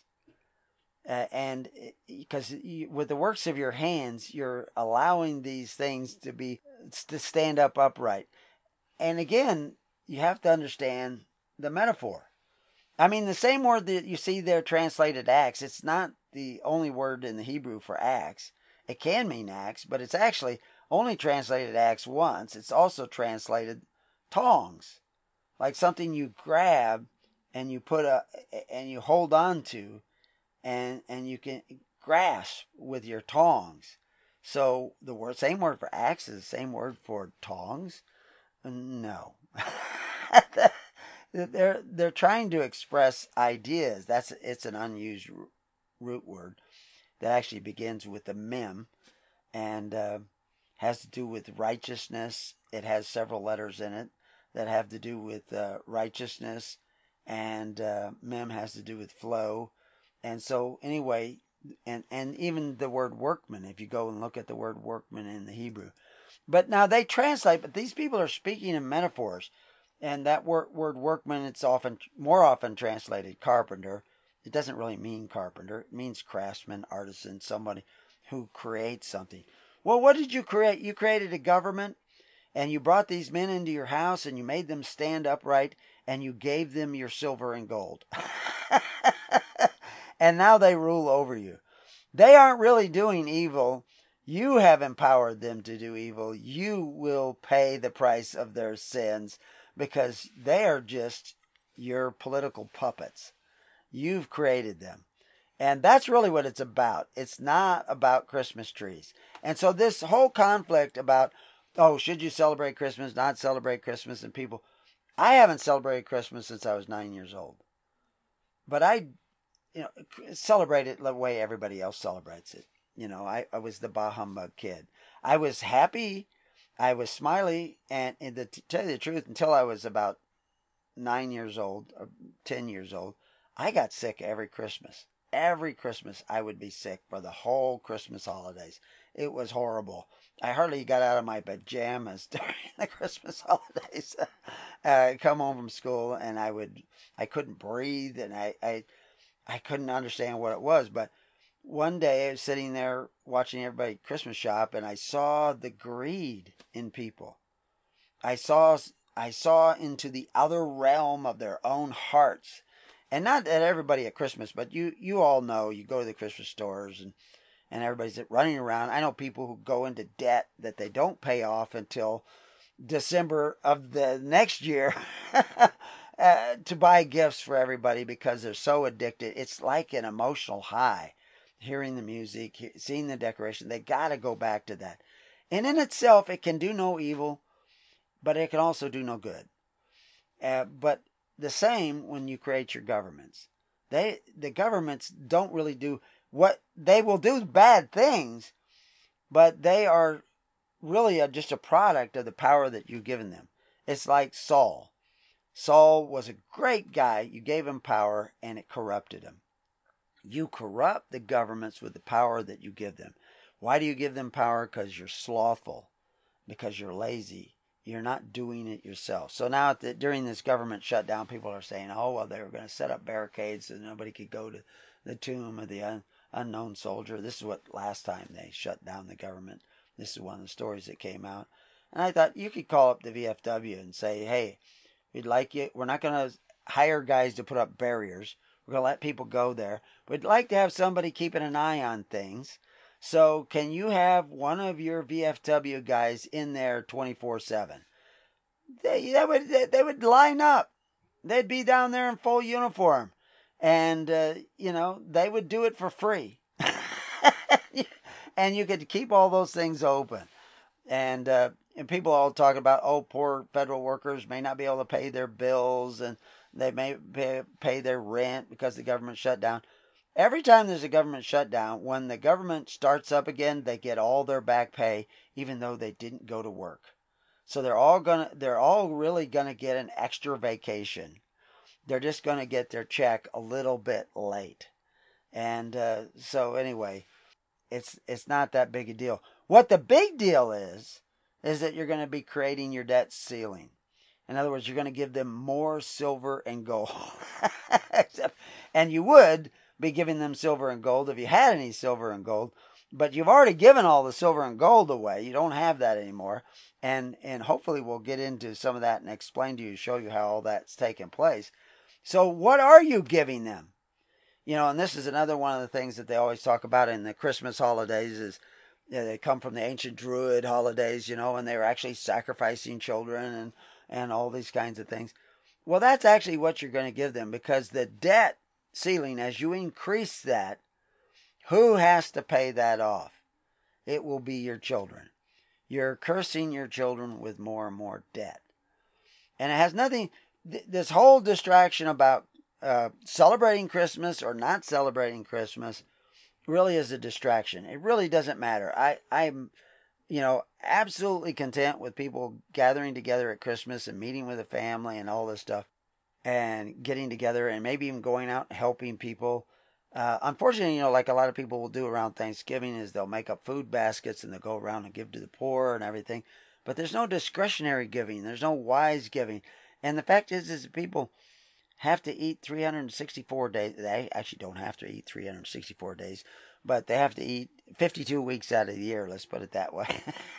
And because with the works of your hands, you're allowing these things to stand up upright. And again, you have to understand the metaphor. I mean, the same word that you see there translated axe, it's not the only word in the Hebrew for axe. It can mean axe, but it's actually only translated axe once. It's also translated tongs, like something you grab and you and you hold on to, and you can grasp with your tongs. So the same word for axe is the same word for tongs. No. They're trying to express ideas. It's an unused root word that actually begins with a mem and has to do with righteousness. It has several letters in it that have to do with righteousness, and mem has to do with flow. And so anyway, and even the word workman, if you go and look at the word workman in the Hebrew. But now they translate, but these people are speaking in metaphors. And that word workman, it's more often translated carpenter. It doesn't really mean carpenter. It means craftsman, artisan, somebody who creates something. Well, what did you create? You created a government, and you brought these men into your house, and you made them stand upright, and you gave them your silver and gold. And now they rule over you. They aren't really doing evil. You have empowered them to do evil. You will pay the price of their sins, because they are just your political puppets. You've created them. And that's really what it's about. It's not about Christmas trees. And so this whole conflict about, should you celebrate Christmas, not celebrate Christmas, and people, I haven't celebrated Christmas since I was 9 years old. But I celebrate it the way everybody else celebrates it. I was the bah humbug kid. I was happy. I was smiley, and to tell you the truth, until I was about 9 years old, or 10 years old, I got sick every Christmas. Every Christmas I would be sick for the whole Christmas holidays. It was horrible. I hardly got out of my pajamas during the Christmas holidays. I'd come home from school, and I couldn't breathe, and I couldn't understand what it was, but one day I was sitting there watching everybody Christmas shop, and I saw the greed in people. I saw into the other realm of their own hearts. And not at everybody at Christmas, but you all know, you go to the Christmas stores and everybody's running around. I know people who go into debt that they don't pay off until December of the next year to buy gifts for everybody because they're so addicted. It's like an emotional high. Hearing the music, seeing the decoration, they got to go back to that. And in itself, it can do no evil, but it can also do no good. But the same when you create your governments. The governments don't really do what they will do bad things, but they are really just a product of the power that you've given them. It's like Saul. Saul was a great guy. You gave him power and it corrupted him. You corrupt the governments with the power that you give them. Why do you give them power? Because you're slothful, because you're lazy. You're not doing it yourself. So now during this government shutdown, people are saying, oh, well, they were going to set up barricades so nobody could go to the tomb of the unknown soldier. This is what last time they shut down the government. This is one of the stories that came out. And I thought you could call up the VFW and say, hey, we'd like you. We're not going to hire guys to put up barriers. We're going to let people go there. We'd like to have somebody keeping an eye on things. So can you have one of your VFW guys in there 24/7? They would line up. They'd be down there in full uniform, and they would do it for free. And you could keep all those things open. And people all talk about, oh, poor federal workers may not be able to pay their bills, and they may pay their rent because the government shut down. Every time there's a government shutdown, when the government starts up again, they get all their back pay, even though they didn't go to work. So they're all really gonna get an extra vacation. They're just gonna get their check a little bit late, and so anyway, it's not that big a deal. What the big deal is that you're going to be creating your debt ceiling. In other words, you're going to give them more silver and gold. And you would be giving them silver and gold if you had any silver and gold. But you've already given all the silver and gold away. You don't have that anymore. And hopefully we'll get into some of that and explain to you, show you how all that's taken place. So what are you giving them? And this is another one of the things that they always talk about in the Christmas holidays is they come from the ancient Druid holidays, and they were actually sacrificing children and all these kinds of things. Well, that's actually what you're going to give them, because the debt ceiling, as you increase that, who has to pay that off? It will be your children. You're cursing your children with more and more debt. And it has nothing, this whole distraction about celebrating Christmas or not celebrating Christmas really is a distraction. It really doesn't matter. I'm absolutely content with people gathering together at Christmas and meeting with a family and all this stuff and getting together and maybe even going out and helping people. Unfortunately, like a lot of people will do around Thanksgiving, is they'll make up food baskets and they'll go around and give to the poor and everything. But there's no discretionary giving. There's no wise giving. And the fact is people have to eat 364 days. They actually don't have to eat 364 days, but they have to eat 52 weeks out of the year, let's put it that way.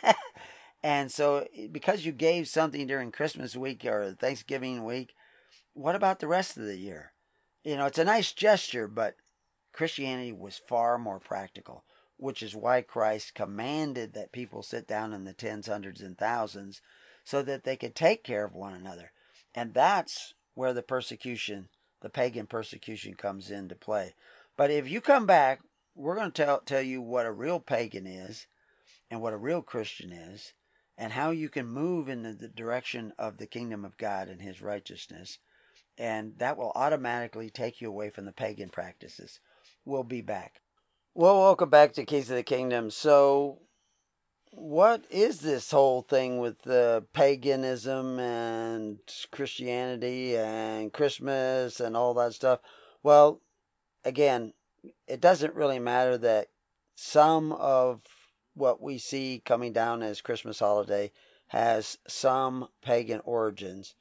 And so because you gave something during Christmas week or Thanksgiving week, what about the rest of the year? It's a nice gesture, but Christianity was far more practical, which is why Christ commanded that people sit down in the tens, hundreds, and thousands so that they could take care of one another. And that's where the pagan persecution comes into play. But if you come back, we're going to tell you what a real pagan is and what a real Christian is and how you can move in the direction of the kingdom of God and his righteousness. And that will automatically take you away from the pagan practices. We'll be back. Well, welcome back to Keys of the Kingdom. So what is this whole thing with paganism and Christianity and Christmas and all that stuff? Well, again, it doesn't really matter that some of what we see coming down as Christmas holiday has some pagan origins,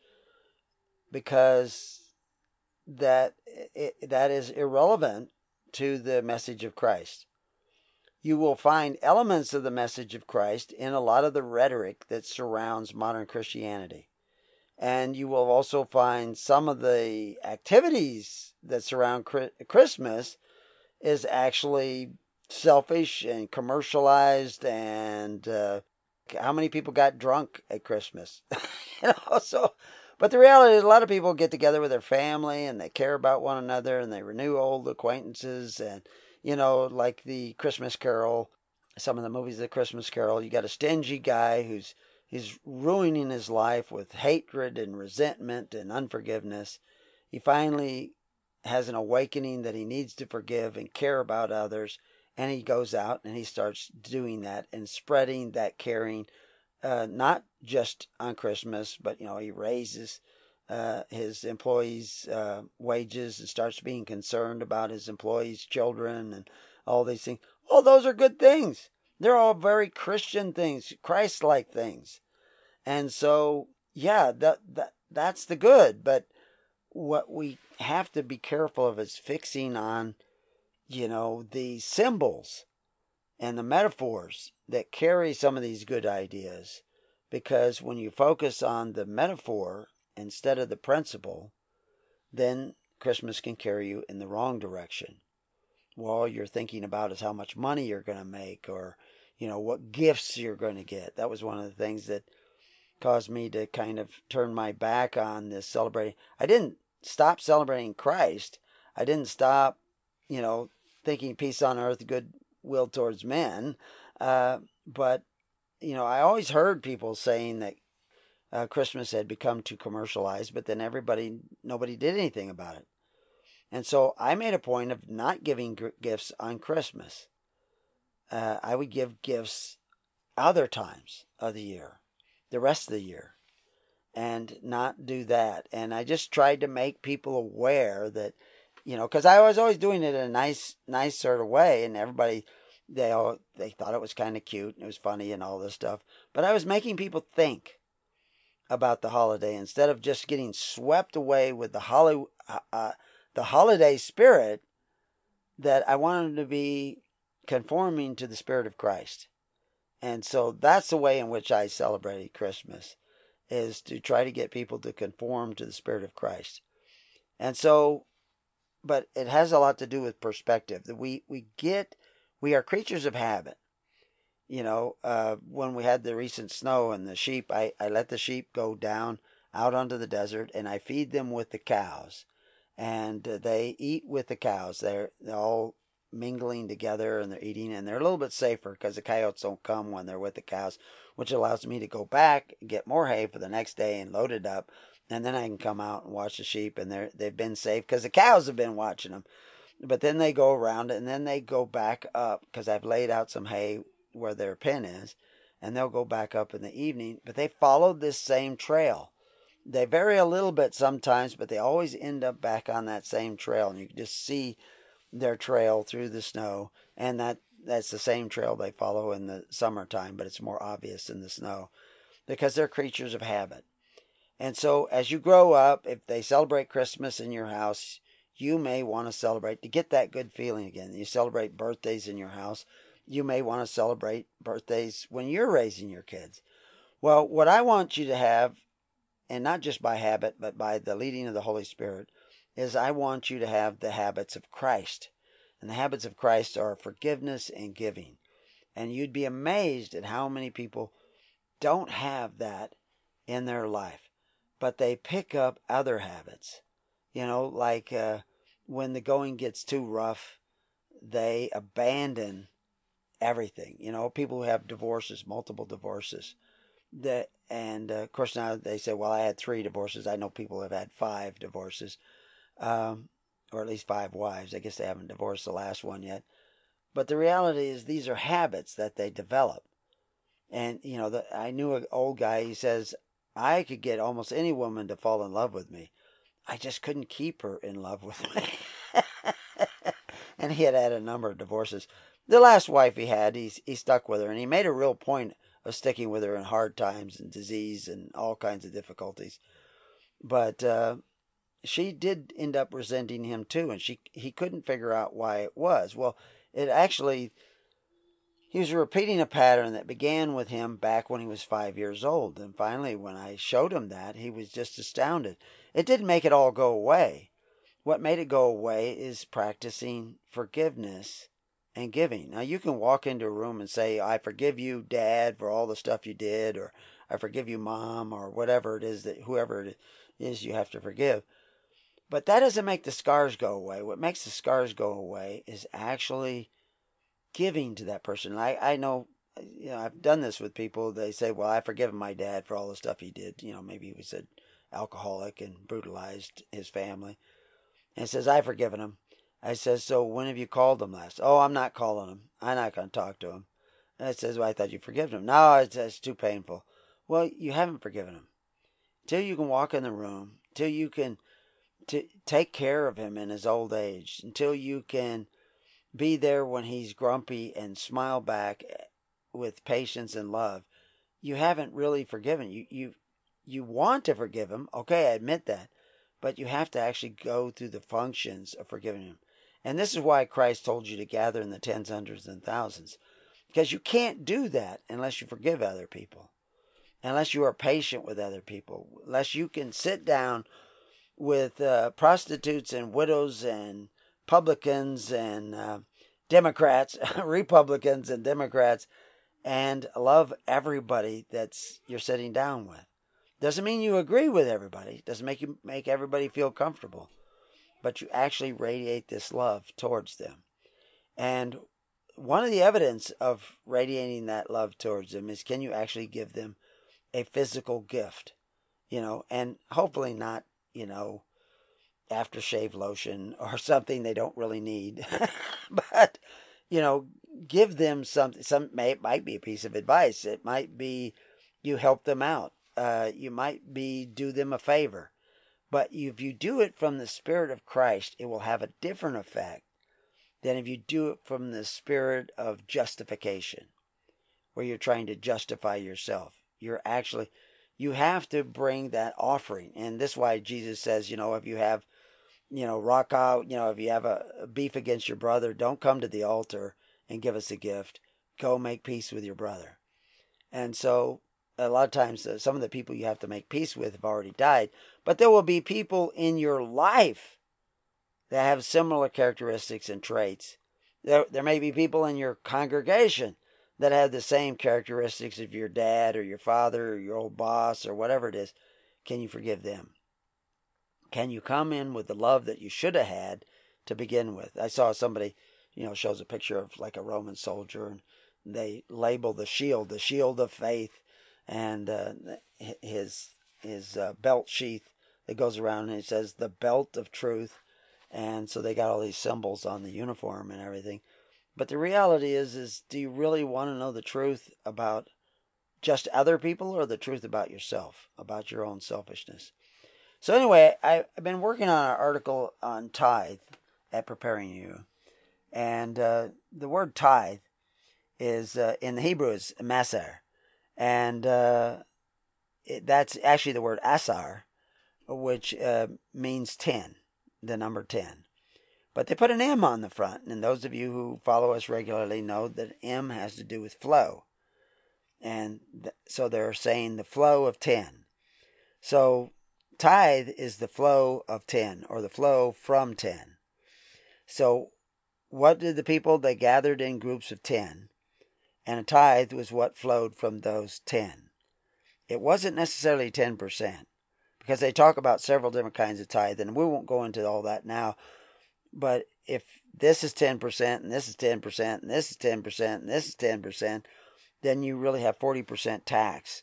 because that is irrelevant to the message of Christ. You will find elements of the message of Christ in a lot of the rhetoric that surrounds modern Christianity. And you will also find some of the activities that surround Christmas is actually selfish and commercialized, and how many people got drunk at Christmas? But the reality is a lot of people get together with their family and they care about one another and they renew old acquaintances. And like the Christmas Carol, some of the movies of the Christmas Carol, you got a stingy guy he's ruining his life with hatred and resentment and unforgiveness. He finally has an awakening that he needs to forgive and care about others, and he goes out and he starts doing that and spreading that caring, not just on Christmas, but he raises his employees' wages and starts being concerned about his employees' children and all these things. All those are good things. They're all very Christian things, Christ-like things. And so, yeah, that's the good. But what we have to be careful of is fixing on, the symbols and the metaphors that carry some of these good ideas. Because when you focus on the metaphor instead of the principle, then Christmas can carry you in the wrong direction. Well, all you're thinking about is how much money you're going to make, or, what gifts you're going to get. That was one of the things that caused me to kind of turn my back on this celebrating. I didn't stop celebrating Christ. I didn't stop, thinking peace on earth, goodwill towards men. But, I always heard people saying that Christmas had become too commercialized, but then nobody did anything about it. And so I made a point of not giving gifts on Christmas. I would give gifts other times of the year, the rest of the year, and not do that. And I just tried to make people aware that, because I was always doing it in a nice sort of way, and everybody, they thought it was kind of cute and it was funny and all this stuff. But I was making people think about the holiday instead of just getting swept away with the holiday spirit. That I wanted them to be conforming to the spirit of Christ. And so that's the way in which I celebrated Christmas, is to try to get people to conform to the spirit of Christ. And so, but it has a lot to do with perspective. That we are creatures of habit. When we had the recent snow and the sheep, I let the sheep go down out onto the desert and I feed them with the cows. And they eat with the cows. They're all mingling together and they're eating, and they're a little bit safer because the coyotes don't come when they're with the cows, which allows me to go back and get more hay for the next day and load it up, and then I can come out and watch the sheep, and they've been safe because the cows have been watching them. But then they go around and then they go back up because I've laid out some hay where their pen is, and they'll go back up in the evening, but they follow this same trail. They vary a little bit sometimes, but they always end up back on that same trail, and you can just see their trail through the snow, and that's the same trail they follow in the summertime, but it's more obvious in the snow because they're creatures of habit. And so as you grow up, if they celebrate Christmas in your house, you may want to celebrate to get that good feeling again. You celebrate birthdays in your house. You may want to celebrate birthdays when you're raising your kids. Well, what I want you to have, and not just by habit, but by the leading of the Holy Spirit, is I want you to have the habits of Christ. And the habits of Christ are forgiveness and giving. And you'd be amazed at how many people don't have that in their life, but they pick up other habits. Like when the going gets too rough, they abandon everything. People who have divorces, multiple divorces. And of course now they say, well, I had 3 divorces. I know people have had 5 divorces, or at least 5 wives. I guess they haven't divorced the last one yet. But the reality is these are habits that they develop. And, I knew an old guy, he says, I could get almost any woman to fall in love with me. I just couldn't keep her in love with me. And he had had a number of divorces. The last wife he had, he stuck with her, and he made a real point of sticking with her in hard times and disease and all kinds of difficulties. But she did end up resenting him too, and he couldn't figure out why it was. Well, he was repeating a pattern that began with him back when he was 5 years old. And finally, when I showed him that, he was just astounded. It didn't make it all go away. What made it go away is practicing forgiveness and giving. Now, you can walk into a room and say, I forgive you, Dad, for all the stuff you did, or I forgive you, Mom, or whatever it is that whoever it is you have to forgive. But that doesn't make the scars go away. What makes the scars go away is actually giving to that person. I know, I've done this with people. They say, well, I've forgiven my dad for all the stuff he did. Maybe he was an alcoholic and brutalized his family. And he says, I've forgiven him. I says, so when have you called him last? Oh, I'm not calling him. I'm not going to talk to him. And I says, well, I thought you forgiven him. No, it's too painful. Well, you haven't forgiven him. Till you can walk in the room, till you can take care of him in his old age, until you can be there when he's grumpy and smile back with patience and love, you haven't really forgiven. You want to forgive him. Okay, I admit that. But you have to actually go through the functions of forgiving him. And this is why Christ told you to gather in the tens, hundreds, and thousands. Because you can't do that unless you forgive other people. Unless you are patient with other people. Unless you can sit down with prostitutes and widows and publicans and Democrats, Republicans and Democrats, and love everybody that's you're sitting down with. Doesn't mean you agree with everybody. Doesn't make everybody feel comfortable. But you actually radiate this love towards them. And one of the evidence of radiating that love towards them is, can you actually give them a physical gift? And hopefully not, aftershave lotion or something they don't really need. But, give them something. It might be a piece of advice. It might be you help them out. You might do them a favor. But if you do it from the Spirit of Christ, it will have a different effect than if you do it from the spirit of justification, where you're trying to justify yourself. You have to bring that offering. And this is why Jesus says, if you have, rock out, if you have a beef against your brother, don't come to the altar and give us a gift. Go make peace with your brother. And so a lot of times some of the people you have to make peace with have already died. But there will be people in your life that have similar characteristics and traits. There may be people in your congregation that have the same characteristics of your dad or your father or your old boss or whatever it is. Can you forgive them? Can you come in with the love that you should have had to begin with? I saw somebody, shows a picture of like a Roman soldier, and they label the shield of faith, and his belt sheath that goes around, and it says the belt of truth. And so they got all these symbols on the uniform and everything. But the reality is do you really want to know the truth about just other people, or the truth about yourself, about your own selfishness? So anyway, I've been working on an article on tithe at Preparing You. And the word tithe is, in the Hebrew, is maser. And that's actually the word asar, which means 10. The number 10. But they put an M on the front, and those of you who follow us regularly know that M has to do with flow. And so they're saying the flow of 10. So tithe is the flow of 10, or the flow from 10. So what did the people? They gathered in groups of 10, and a tithe was what flowed from those 10. It wasn't necessarily 10%. Because they talk about several different kinds of tithe, and we won't go into all that now. But if this is 10%, and this is 10%, and this is 10%, and this is 10%, then you really have 40% tax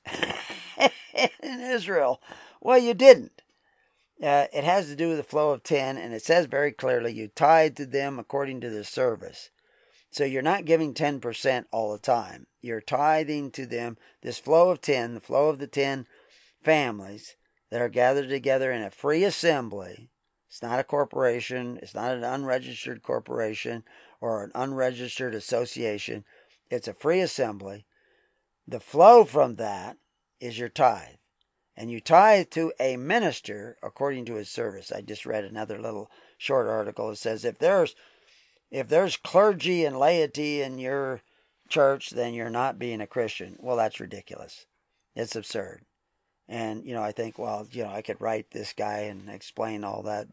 in Israel. Well, you didn't. It has to do with the flow of 10, and it says very clearly, you tithe to them according to their service. So you're not giving 10% all the time. You're tithing to them this flow of 10, the flow of the 10 families that are gathered together in a free assembly. It's not a corporation. It's not an unregistered corporation or an unregistered association. It's a free assembly. The flow from that is your tithe. And you tithe to a minister according to his service. I just read another little short article that says if there's clergy and laity in your church, then you're not being a Christian. Well, that's ridiculous. It's absurd. And, I think, I could write this guy and explain all that.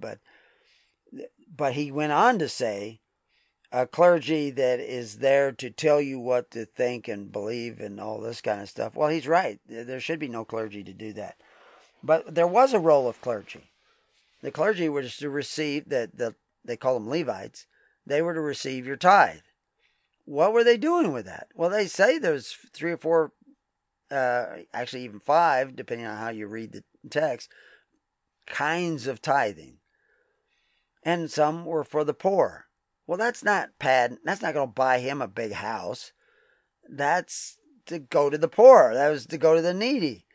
But he went on to say, a clergy that is there to tell you what to think and believe and all this kind of stuff. Well, he's right. There should be no clergy to do that. But there was a role of clergy. The clergy was to receive, they call them Levites, they were to receive your tithe. What were they doing with that? Well, they say there's 3 or 4, actually even 5, depending on how you read the text, kinds of tithing. And some were for the poor. Well, that's not going to buy him a big house. That's to go to the poor. That was to go to the needy.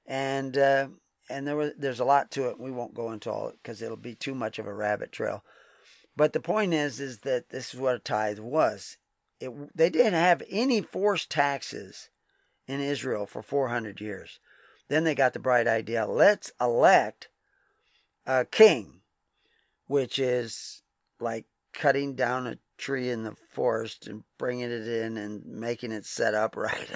and there's a lot to it. We won't go into all it because it'll be too much of a rabbit trail. But the point is that this is what a tithe was. They didn't have any forced taxes in Israel for 400 years. Then they got the bright idea, let's elect a king, which is like cutting down a tree in the forest and bringing it in and making it set up right.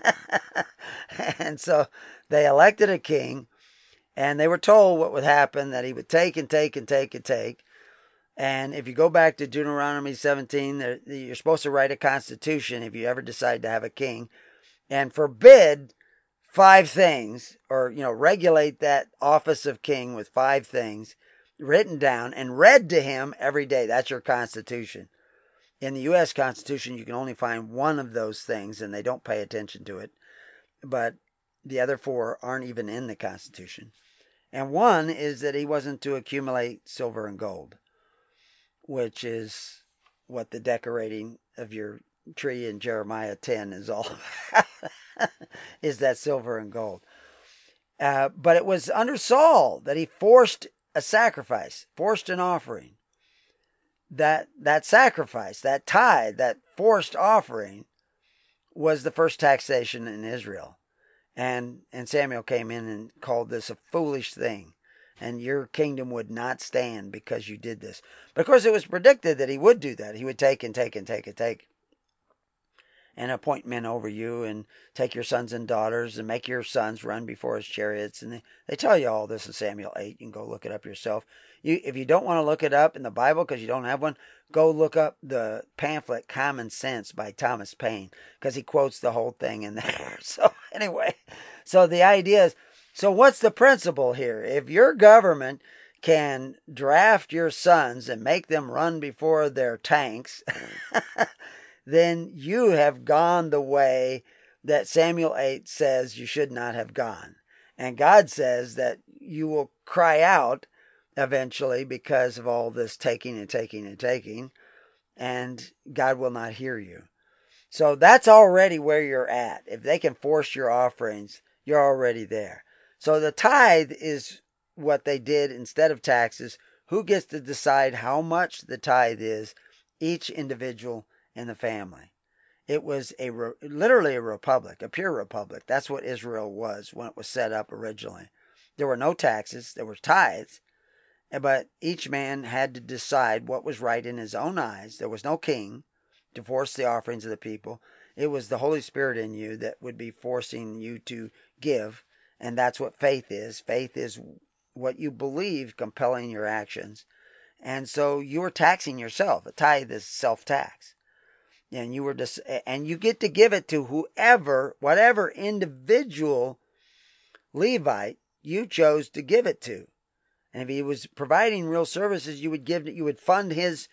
And so they elected a king, and they were told what would happen, that he would take and take and take and take. And if you go back to Deuteronomy 17, you're supposed to write a constitution if you ever decide to have a king, and forbid 5 things, or regulate that office of king with 5 things written down and read to him every day. That's your constitution. In the U.S. Constitution, you can only find one of those things, and they don't pay attention to it. But the other 4 aren't even in the Constitution. And one is that he wasn't to accumulate silver and gold, which is what the decorating of your tree in Jeremiah 10 is all about, is that silver and gold. But it was under Saul that he forced a sacrifice, forced an offering. That sacrifice, that tithe, that forced offering was the first taxation in Israel. And Samuel came in and called this a foolish thing. And your kingdom would not stand because you did this. But of course it was predicted that he would do that. He would take and take and take and take. And appoint men over you, and take your sons and daughters, and make your sons run before his chariots. And they tell you all this in Samuel 8. You can go look it up yourself. If you don't want to look it up in the Bible because you don't have one, go look up the pamphlet Common Sense by Thomas Paine, because he quotes the whole thing in there. So anyway, so the idea is, so what's the principle here? If your government can draft your sons and make them run before their tanks, then you have gone the way that Samuel 8 says you should not have gone. And God says that you will cry out eventually because of all this taking and taking and taking, and God will not hear you. So that's already where you're at. If they can force your offerings, you're already there. So the tithe is what they did instead of taxes. Who gets to decide how much the tithe is? Each individual in the family. It was literally a republic, a pure republic. That's what Israel was when it was set up originally. There were no taxes, there were tithes, but each man had to decide what was right in his own eyes. There was no king to force the offerings of the people. It was the Holy Spirit in you that would be forcing you to give, and that's what faith is. Faith is what you believe compelling your actions. And so you were taxing yourself. A tithe is self-tax. And you get to give it to whatever individual Levite you chose to give it to. And if he was providing real services, you would fund his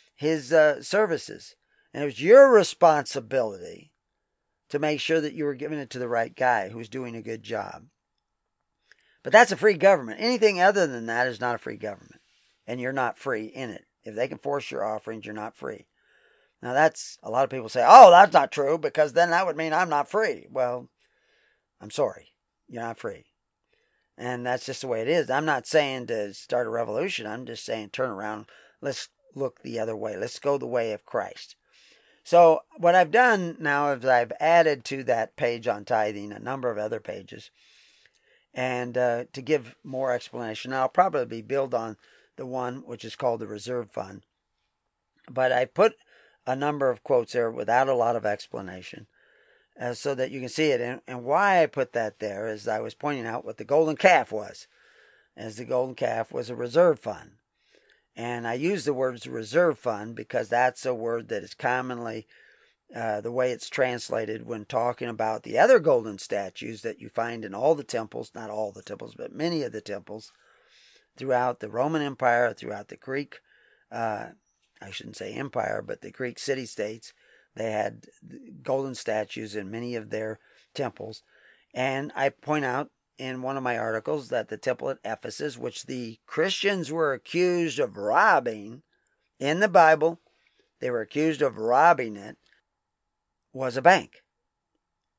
services. And it was your responsibility to make sure that you were giving it to the right guy who's doing a good job. But that's a free government. Anything other than that is not a free government. And you're not free in it. If they can force your offerings, you're not free. Now that's, a lot of people say, oh, that's not true, because then that would mean I'm not free. Well, I'm sorry. You're not free. And that's just the way it is. I'm not saying to start a revolution. I'm just saying turn around. Let's look the other way. Let's go the way of Christ. So what I've done now is I've added to that page on tithing a number of other pages. And to give more explanation, I'll probably build on the one which is called the Reserve Fund. But I put a number of quotes there without a lot of explanation, so that you can see it. And why I put that there is I was pointing out what the golden calf was, as the golden calf was a reserve fund. And I use the words reserve fund because that's a word that is commonly the way it's translated when talking about the other golden statues that you find in all the temples, not all the temples, but many of the temples throughout the Roman Empire, throughout the Greek, I shouldn't say empire, but the Greek city-states. They had golden statues in many of their temples. And I point out in one of my articles that the temple at Ephesus, which the Christians were accused of robbing in the Bible, they were accused of robbing it, was a bank.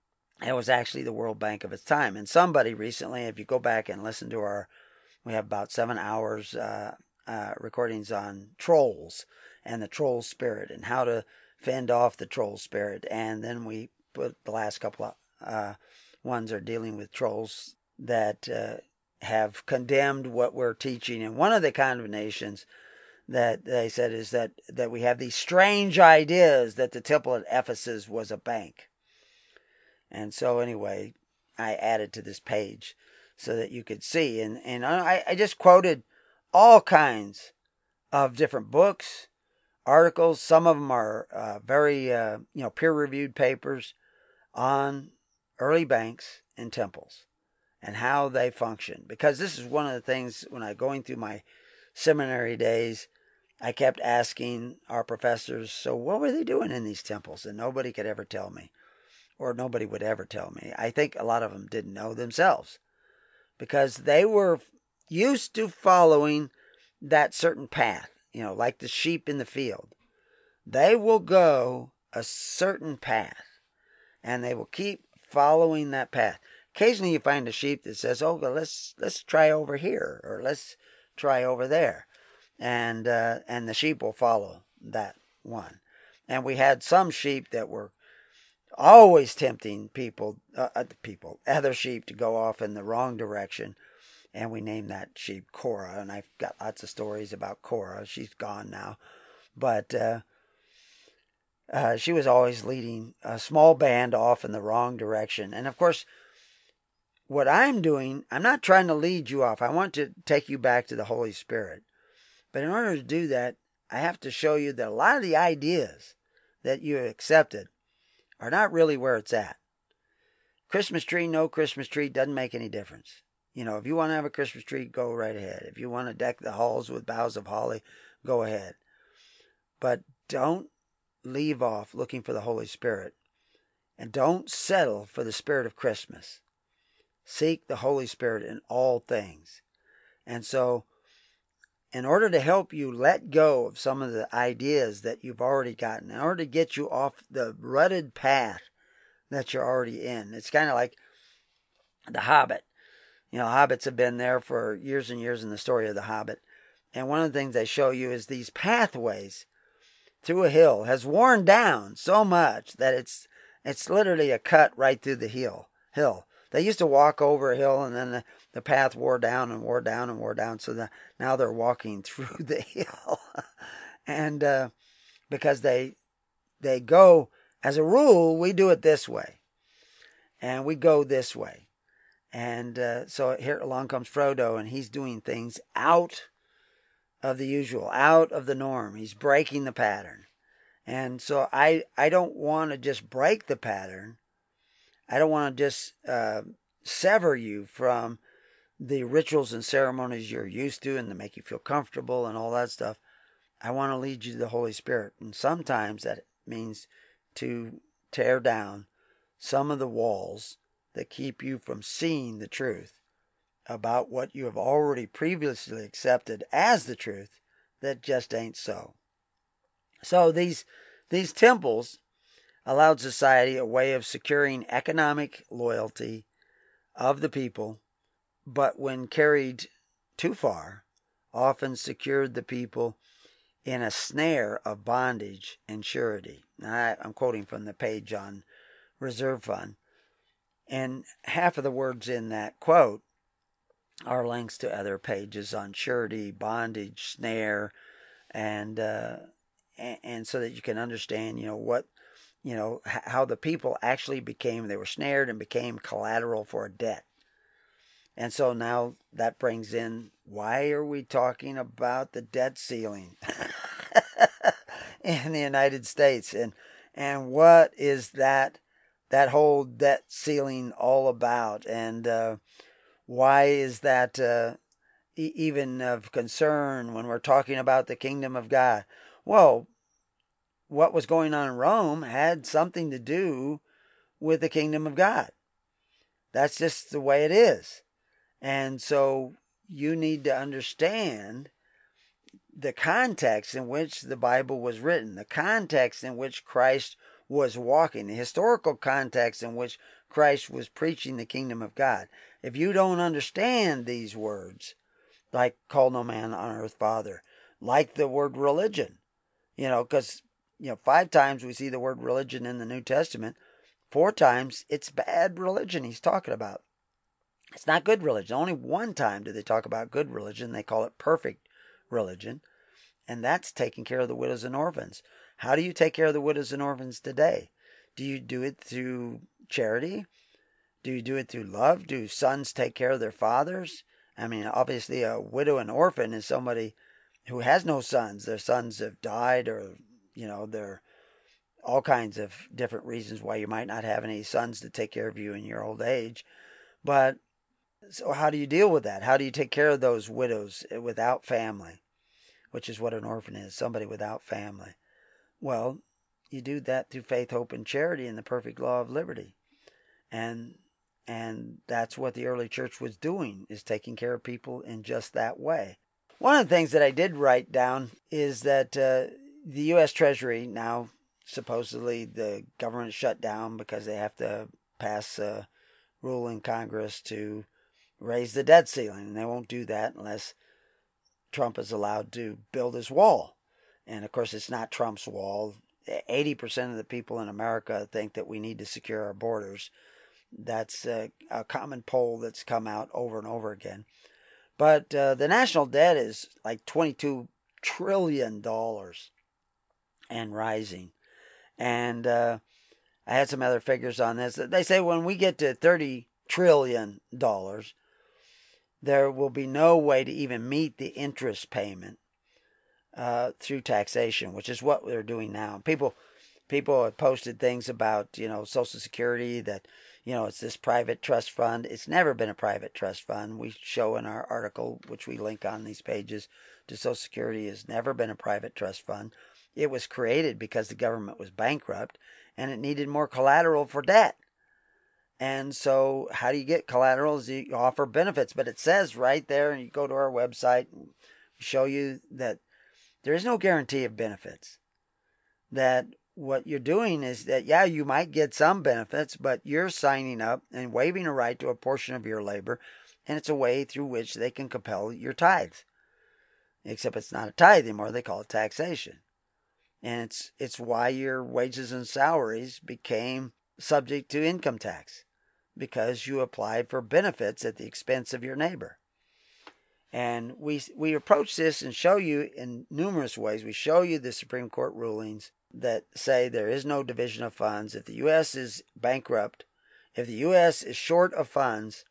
It was actually the World Bank of its time. And somebody recently, if you go back and listen to we have about 7 hours recordings on trolls and the troll spirit and how to fend off the troll spirit. And then we put the last couple of ones are dealing with trolls that have condemned what we're teaching. And one of the condemnations that they said is that we have these strange ideas that the temple at Ephesus was a bank. And so anyway, I added to this page so that you could see. And I just quoted all kinds of different books, articles. Some of them are very peer-reviewed papers on early banks and temples and how they function. Because this is one of the things when I going through my seminary days, I kept asking our professors, so what were they doing in these temples? And nobody could ever tell me, or nobody would ever tell me. I think a lot of them didn't know themselves because they were used to following that certain path, like the sheep in the field. They will go a certain path and they will keep following that path. Occasionally you find a sheep that says, oh, let's try over here, or let's try over there. And the sheep will follow that one. And we had some sheep that were always tempting other sheep to go off in the wrong direction. And we named that sheep Cora. And I've got lots of stories about Cora. She's gone now. But she was always leading a small band off in the wrong direction. And of course, what I'm doing, I'm not trying to lead you off. I want to take you back to the Holy Spirit. But in order to do that, I have to show you that a lot of the ideas that you accepted are not really where it's at. Christmas tree, no Christmas tree, doesn't make any difference. If you want to have a Christmas tree, go right ahead. If you want to deck the halls with boughs of holly, go ahead. But don't leave off looking for the Holy Spirit. And don't settle for the spirit of Christmas. Seek the Holy Spirit in all things. And so, in order to help you let go of some of the ideas that you've already gotten, in order to get you off the rutted path that you're already in, it's kind of like The Hobbit. Hobbits have been there for years and years in the story of The Hobbit. And one of the things they show you is these pathways through a hill has worn down so much that it's literally a cut right through the hill. They used to walk over a hill, and then the path wore down and wore down and wore down, so now they're walking through the hill. And because they go, as a rule, we do it this way. And we go this way. And so here along comes Frodo, and he's doing things out of the usual, out of the norm. He's breaking the pattern. And so I don't want to just break the pattern. I don't want to just sever you from the rituals and ceremonies you're used to and to make you feel comfortable and all that stuff. I want to lead you to the Holy Spirit. And sometimes that means to tear down some of the walls that keep you from seeing the truth about what you have already previously accepted as the truth that just ain't so. So these temples allowed society a way of securing economic loyalty of the people, but when carried too far, often secured the people in a snare of bondage and surety. Now, I'm quoting from the page on Reserve Fund. And half of the words in that quote are links to other pages on surety, bondage, snare, and so that you can understand, how the people actually they were snared and became collateral for a debt. And so now that brings in, why are we talking about the debt ceiling in the United States? And what is that whole debt ceiling all about? And why is that even of concern when we're talking about the kingdom of God? Well, what was going on in Rome had something to do with the kingdom of God. That's just the way it is. And so you need to understand the context in which the Bible was written, the context in which Christ was walking, the historical context in which Christ was preaching the kingdom of God. If you don't understand these words, like call no man on earth father, like the word religion, because 5 times we see the word religion in the New Testament. 4 times it's bad religion he's talking about. It's not good religion. Only 1 time do they talk about good religion. They call it perfect religion. And that's taking care of the widows and orphans. How do you take care of the widows and orphans today? Do you do it through charity? Do you do it through love? Do sons take care of their fathers? I mean, obviously a widow and orphan is somebody who has no sons. Their sons have died, or, there are all kinds of different reasons why you might not have any sons to take care of you in your old age. But so how do you deal with that? How do you take care of those widows without family, which is what an orphan is, somebody without family? Well, you do that through faith, hope, and charity in the perfect law of liberty. And that's what the early church was doing, is taking care of people in just that way. One of the things that I did write down is that the U.S. Treasury, now supposedly the government shut down because they have to pass a rule in Congress to raise the debt ceiling, and they won't do that unless Trump is allowed to build his wall. And of course, it's not Trump's wall. 80% of the people in America think that we need to secure our borders. That's a common poll that's come out over and over again. But the national debt is like $22 trillion and rising. And I had some other figures on this. They say when we get to $30 trillion, there will be no way to even meet the interest payment through taxation, which is what they're doing now. People have posted things about, Social Security, that, it's this private trust fund. It's never been a private trust fund. We show in our article, which we link on these pages, to Social Security has never been a private trust fund. It was created because the government was bankrupt and it needed more collateral for debt. And so how do you get collateral? Is you offer benefits. But it says right there, and you go to our website, and show you that there is no guarantee of benefits. That what you're doing is that, you might get some benefits, but you're signing up and waiving a right to a portion of your labor, and it's a way through which they can compel your tithes. Except it's not a tithe anymore, they call it taxation. And it's why your wages and salaries became subject to income tax, because you applied for benefits at the expense of your neighbor. And we approach this and show you in numerous ways. We show you the Supreme Court rulings that say there is no division of funds. If the U.S. is bankrupt, if the U.S. is short of funds,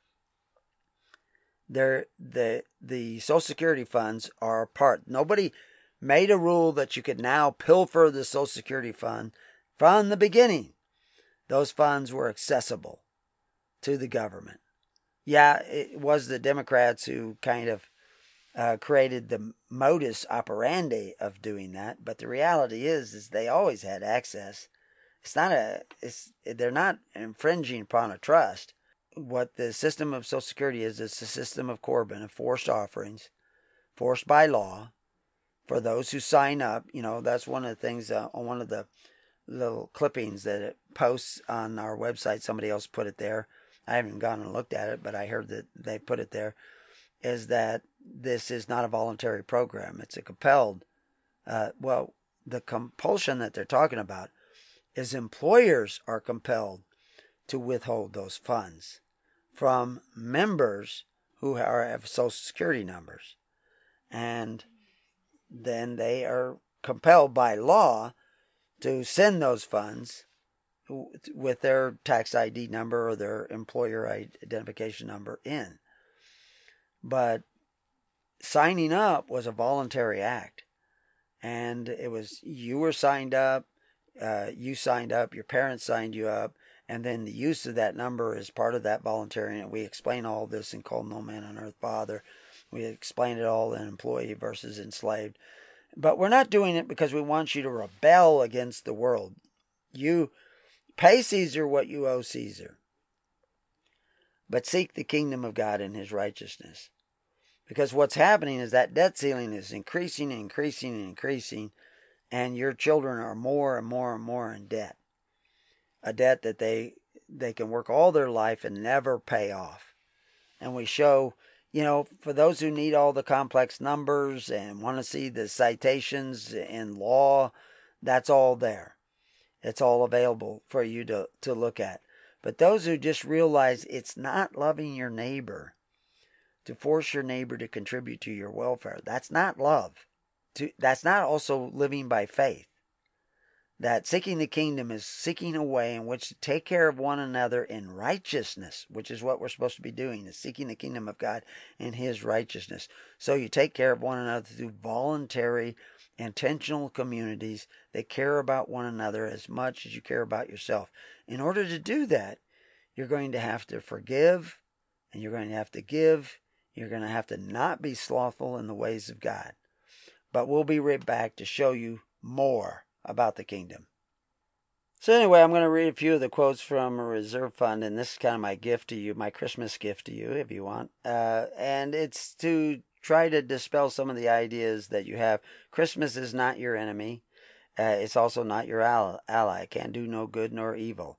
the Social Security funds are a part. Nobody made a rule that you could now pilfer the Social Security fund. From the beginning, those funds were accessible to the government. It was the Democrats who kind of created the modus operandi of doing that, but the reality is they always had access. They're not infringing upon a trust. What the system of Social Security is a system of Corbin, of forced offerings, forced by law, for those who sign up. That's one of the things on one of the little clippings that it posts on our website. Somebody else put it there. I haven't gone and looked at it, but I heard that they put it there, is that this is not a voluntary program. It's a compelled. The compulsion that they're talking about is employers are compelled to withhold those funds from members who have Social Security numbers. And then they are compelled by law to send those funds with their tax ID number or their employer identification number in. But signing up was a voluntary act. And it was, you were signed up, you signed up, your parents signed you up, and then the use of that number is part of that voluntary. And we explain all this in Call No Man on Earth Father. We explain it all in Employee versus Enslaved. But we're not doing it because we want you to rebel against the world. You pay Caesar what you owe Caesar, but seek the kingdom of God and his righteousness. Because what's happening is that debt ceiling is increasing and increasing and increasing, and your children are more and more and more in debt. A debt that they they can work all their life and never pay off. And we show, for those who need all the complex numbers and want to see the citations in law, that's all there. It's all available for you to look at. But those who just realize it's not loving your neighbor to force your neighbor to contribute to your welfare, that's not love. That's not also living by faith. That seeking the kingdom is seeking a way in which to take care of one another in righteousness, which is what we're supposed to be doing, is seeking the kingdom of God in His righteousness. So you take care of one another through voluntary, intentional communities that care about one another as much as you care about yourself. In order to do that, you're going to have to forgive, and you're going to have to give. You're going to have to not be slothful in the ways of God. But we'll be right back to show you more about the kingdom. So anyway, I'm going to read a few of the quotes from a reserve fund, and this is kind of my gift to you, my Christmas gift to you, if you want. And it's to try to dispel some of the ideas that you have. Christmas is not your enemy. It's also not your ally. It can do no good nor evil.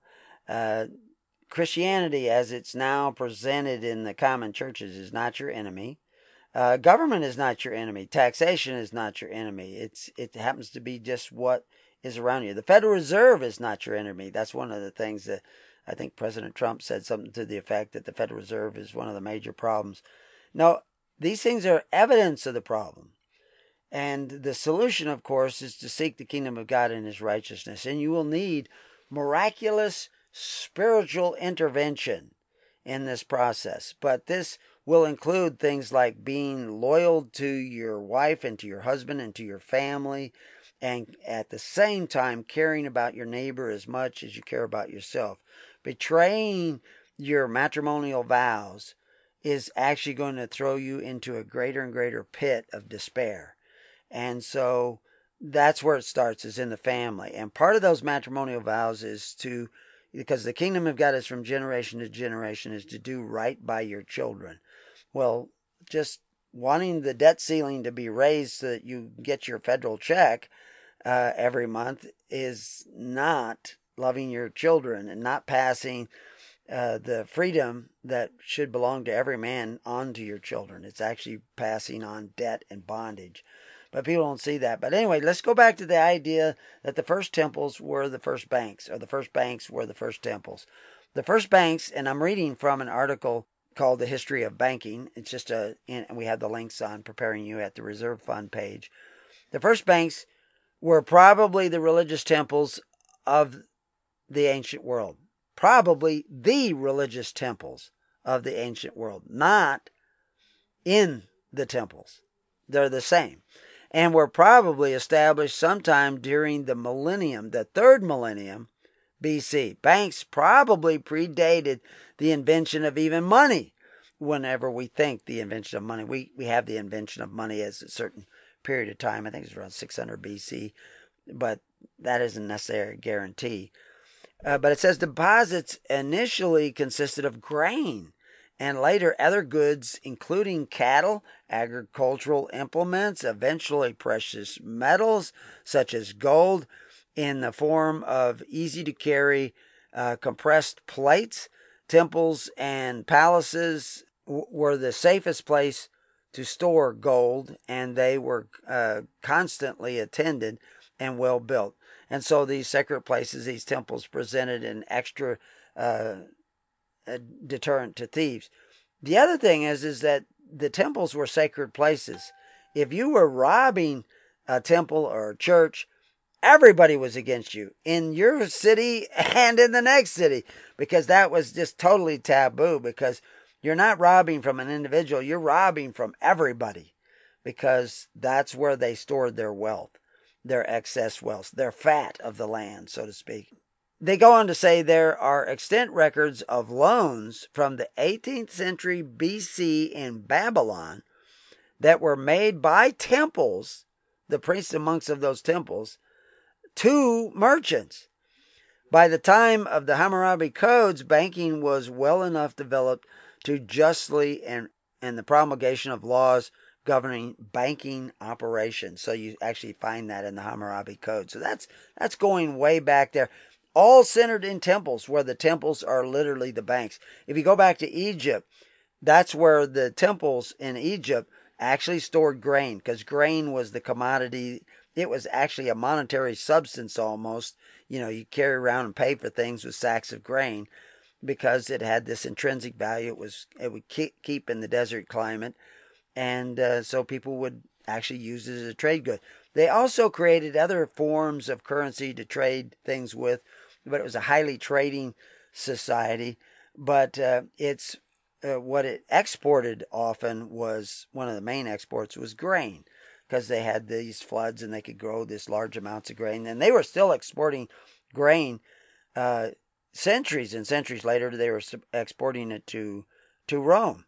Christianity, as it's now presented in the common churches, is not your enemy. Government is not your enemy. Taxation is not your enemy. It happens to be just what is around you. The Federal Reserve is not your enemy. That's one of the things that I think President Trump said, something to the effect that the Federal Reserve is one of the major problems. No, these things are evidence of the problem. And the solution, of course, is to seek the kingdom of God and His righteousness. And you will need miraculous spiritual intervention in this process. But this will include things like being loyal to your wife and to your husband and to your family, and at the same time caring about your neighbor as much as you care about yourself. Betraying your matrimonial vows is actually going to throw you into a greater and greater pit of despair. And so that's where it starts, is in the family. And part of those matrimonial vows is to, because the kingdom of God is from generation to generation, is to do right by your children. Well, just wanting the debt ceiling to be raised so that you get your federal check every month is not loving your children and not passing the freedom that should belong to every man on to your children. It's actually passing on debt and bondage. But people don't see that. But anyway, let's go back to the idea that the first temples were the first banks, or the first banks were the first temples. The first banks, and I'm reading from an article called The History of Banking. It's just and we have the links on Preparing You at the Reserve Fund page. The first banks were probably the religious temples of the ancient world. Probably the religious temples of the ancient world, not in the temples. They're the same. And were probably established sometime during the millennium, the third millennium BC. Banks probably predated the invention of even money. Whenever we think the invention of money, we have the invention of money as a certain period of time. I think it's around 600 BC, but that isn't necessarily a guarantee. But it says deposits initially consisted of grain, and later other goods, including cattle, agricultural implements, eventually precious metals such as gold, in the form of easy-to-carry compressed plates. Temples and palaces were the safest place to store gold, and they were constantly attended and well built. And so these sacred places, these temples, presented an extra deterrent to thieves. The other thing is that the temples were sacred places. If you were robbing a temple or a church, everybody was against you in your city and in the next city, because that was just totally taboo, because you're not robbing from an individual, you're robbing from everybody, because that's where they stored their wealth, their excess wealth, their fat of the land, so to speak. They go on to say there are extant records of loans from the 18th century BC in Babylon that were made by temples, the priests and monks of those temples, to merchants. By the time of the Hammurabi codes, banking was well enough developed to justly and the promulgation of laws governing banking operations. So you actually find that in the Hammurabi code. So that's going way back there. all centered in temples, where the temples are literally the banks. If you go back to Egypt, that's where the temples in Egypt actually stored grain, because grain was the commodity. It was actually a monetary substance almost. You carry around and pay for things with sacks of grain because it had this intrinsic value. It would keep in the desert climate, and so people would actually use it as a trade good. They also created other forms of currency to trade things with, but it was a highly trading society. But it's what it exported often was, one of the main exports was grain, because they had these floods and they could grow this large amounts of grain. And they were still exporting grain centuries and centuries later. They were exporting it to Rome.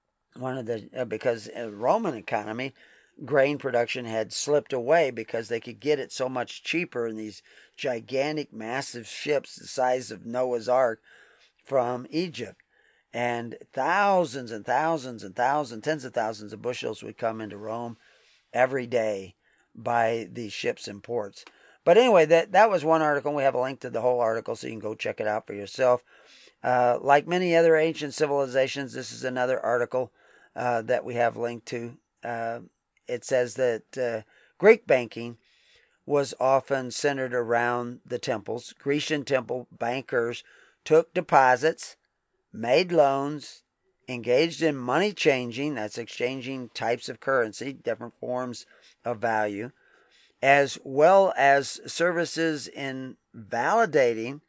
Because the Roman economy, grain production had slipped away because they could get it so much cheaper in these gigantic, massive ships the size of Noah's Ark from Egypt. And thousands and thousands and thousands, tens of thousands of bushels would come into Rome every day by these ships and ports. But anyway, that was one article. We have a link to the whole article so you can go check it out for yourself. Like many other ancient civilizations, this is another article that we have linked to. It says that Greek banking was often centered around the temples. Grecian temple bankers took deposits, made loans, engaged in money changing, that's exchanging types of currency, different forms of value, as well as services in validating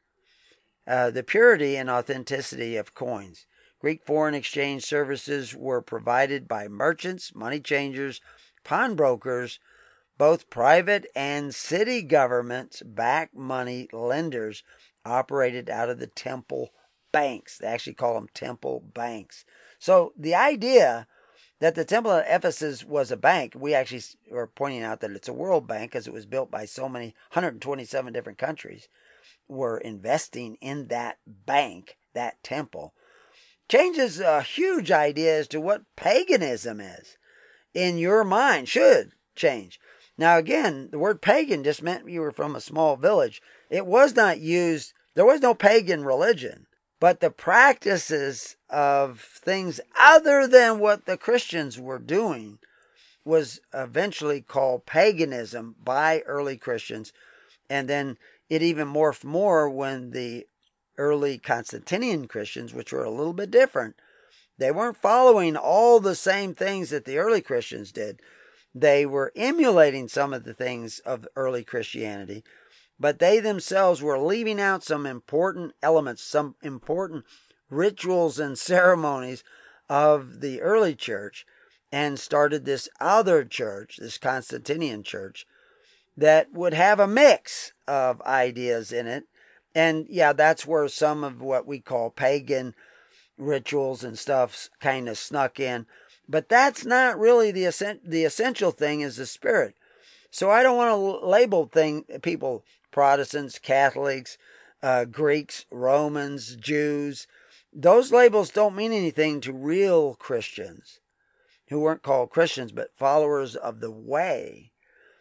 the purity and authenticity of coins. Greek foreign exchange services were provided by merchants, money changers, pawnbrokers, both private and city governments backed money lenders operated out of the temple banks. They actually call them temple banks. So the idea that the temple at Ephesus was a bank, we actually are pointing out that it's a world bank because it was built by so many, 127 different countries were investing in that bank, that temple, changes a huge idea as to what paganism is. In your mind, should change. Now again, the word pagan just meant you were from a small village. It was not used, there was no pagan religion. But the practices of things other than what the Christians were doing was eventually called paganism by early Christians. And then it even morphed more when the early Constantinian Christians, which were a little bit different, they weren't following all the same things that the early Christians did. They were emulating some of the things of early Christianity, but they themselves were leaving out some important elements, some important rituals and ceremonies of the early church, and started this other church, this Constantinian church, that would have a mix of ideas in it. And yeah, that's where some of what we call pagan rituals and stuff kind of snuck in. But that's not really the essential thing, is the spirit. So I don't want to label people Protestants, Catholics, Greeks, Romans, Jews. Those labels don't mean anything to real Christians who weren't called Christians, but followers of the way.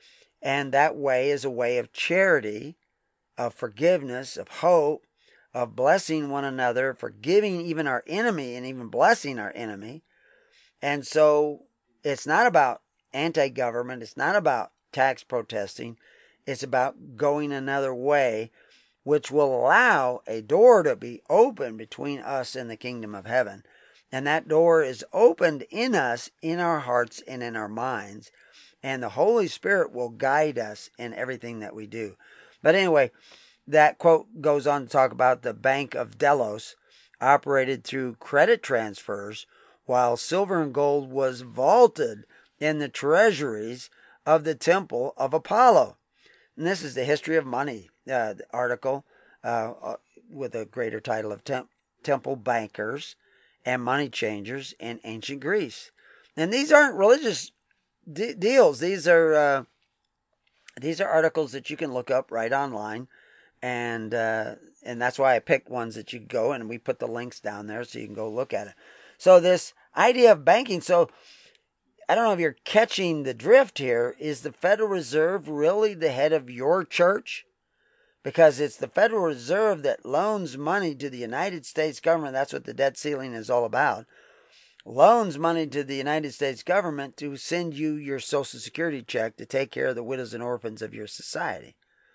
And that way is a way of charity, of forgiveness, of hope, of blessing one another, forgiving even our enemy and even blessing our enemy. And so it's not about anti-government. It's not about tax protesting. It's about going another way, which will allow a door to be open between us and the kingdom of heaven. And that door is opened in us, in our hearts, and in our minds. And the Holy Spirit will guide us in everything that we do. But anyway, that quote goes on to talk about the Bank of Delos operated through credit transfers, while silver and gold was vaulted in the treasuries of the temple of Apollo. And this is the history of money, the article with a greater title of Temple Bankers and Money Changers in Ancient Greece. And these aren't religious deals. These are articles that you can look up right online. And that's why I picked ones that you can go, and we put the links down there so you can go look at it. So this idea of banking, so I don't know if you're catching the drift here. Is the Federal Reserve really the head of your church? because it's the Federal Reserve that loans money to the United States government. That's what the debt ceiling is all about. Loans money to the United States government to send you your Social Security check to take care of the widows and orphans of your society.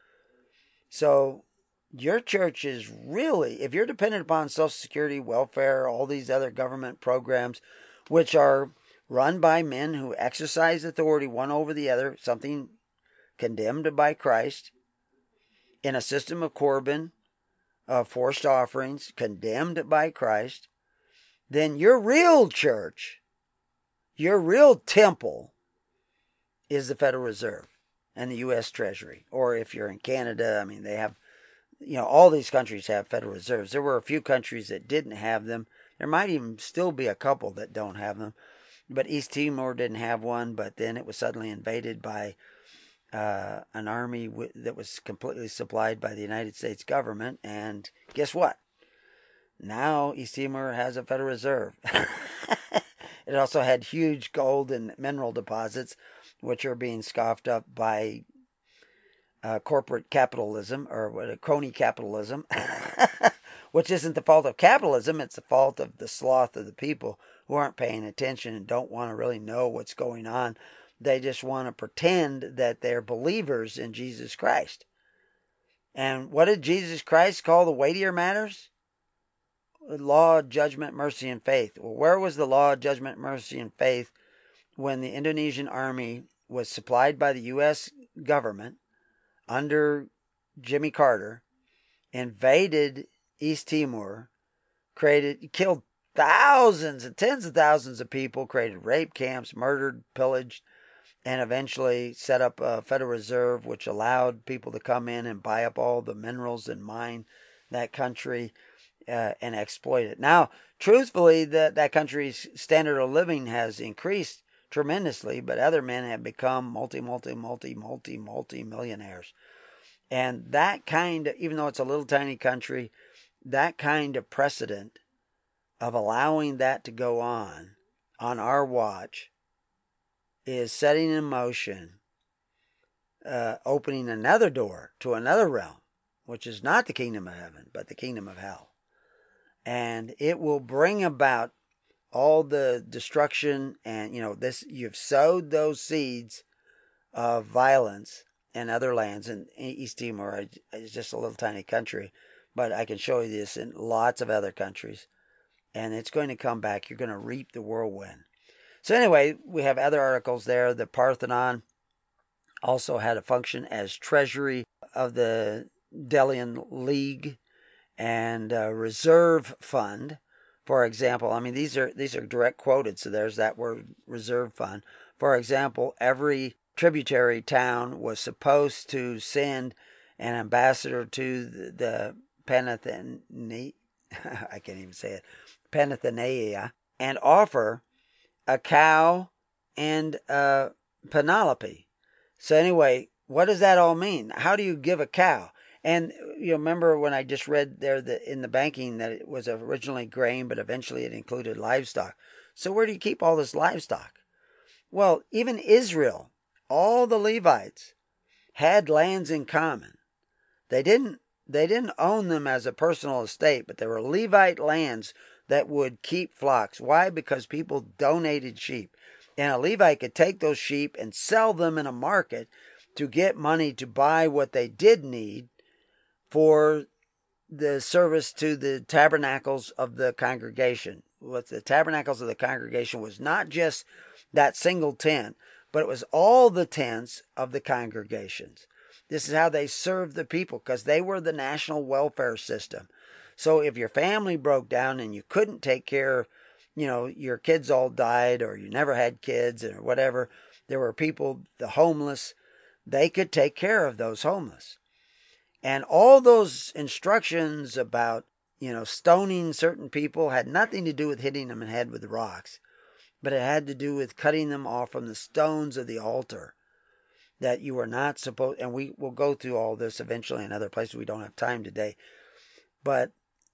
So your church is really, if you're dependent upon Social Security, welfare, all these other government programs, which are run by men who exercise authority one over the other, something condemned by Christ, in a system of Corban, forced offerings, condemned by Christ, then your real church, your real temple, is the Federal Reserve and the U.S. Treasury. Or if you're in Canada, I mean, they have, all these countries have Federal Reserves. There were a few countries that didn't have them. There might even still be a couple that don't have them. But East Timor didn't have one, but then it was suddenly invaded by an army that was completely supplied by the United States government. And guess what? Now East Timor has a Federal Reserve. It also had huge gold and mineral deposits, which are being scoffed up by corporate capitalism, or crony capitalism, which isn't the fault of capitalism. It's the fault of the sloth of the people who aren't paying attention and don't want to really know what's going on. They just want to pretend that they're believers in Jesus Christ. And what did Jesus Christ call the weightier matters? Law, judgment, mercy, and faith. Well, where was the law, judgment, mercy, and faith when the Indonesian army was supplied by the U.S. government under Jimmy Carter, invaded East Timor, killed thousands and tens of thousands of people, created rape camps, murdered, pillaged, and eventually set up a Federal Reserve which allowed people to come in and buy up all the minerals and mine that country and exploit it. Now, truthfully, that country's standard of living has increased tremendously, but other men have become multi-millionaires. And that kind of, even though it's a little tiny country, that kind of precedent of allowing that to go on our watch, is setting in motion, opening another door to another realm, which is not the kingdom of heaven, but the kingdom of hell. And it will bring about all the destruction, and you've sowed those seeds of violence in other lands. And East Timor is just a little tiny country, but I can show you this in lots of other countries, and it's going to come back. You're going to reap the whirlwind. So anyway, we have other articles there. The Parthenon also had a function as treasury of the Delian League and reserve fund. For example, I mean, these are direct quoted, so there's that word, reserve fund. For example, every tributary town was supposed to send an ambassador to the Panathenaea, I can't even say it, Panathenaea, and offer a cow and a Penelope. So anyway, what does that all mean? How do you give a cow? And you remember when I just read there that in the banking that it was originally grain, but eventually it included livestock. So where do you keep all this livestock? Well, even Israel, all the Levites had lands in common. They didn't own them as a personal estate, but there were Levite lands that would keep flocks. Why? Because people donated sheep. And a Levite could take those sheep and sell them in a market to get money to buy what they did need for the service to the tabernacles of the congregation. What the tabernacles of the congregation was not just that single tent, but it was all the tents of the congregations. This is how they served the people, because they were the national welfare system. So if your family broke down and you couldn't take care, your kids all died, or you never had kids, or whatever, there were people, the homeless, they could take care of those homeless. And all those instructions about, stoning certain people had nothing to do with hitting them in the head with rocks, but it had to do with cutting them off from the stones of the altar, that you were not supposed, and we will go through all this eventually in other places. We don't have time today. But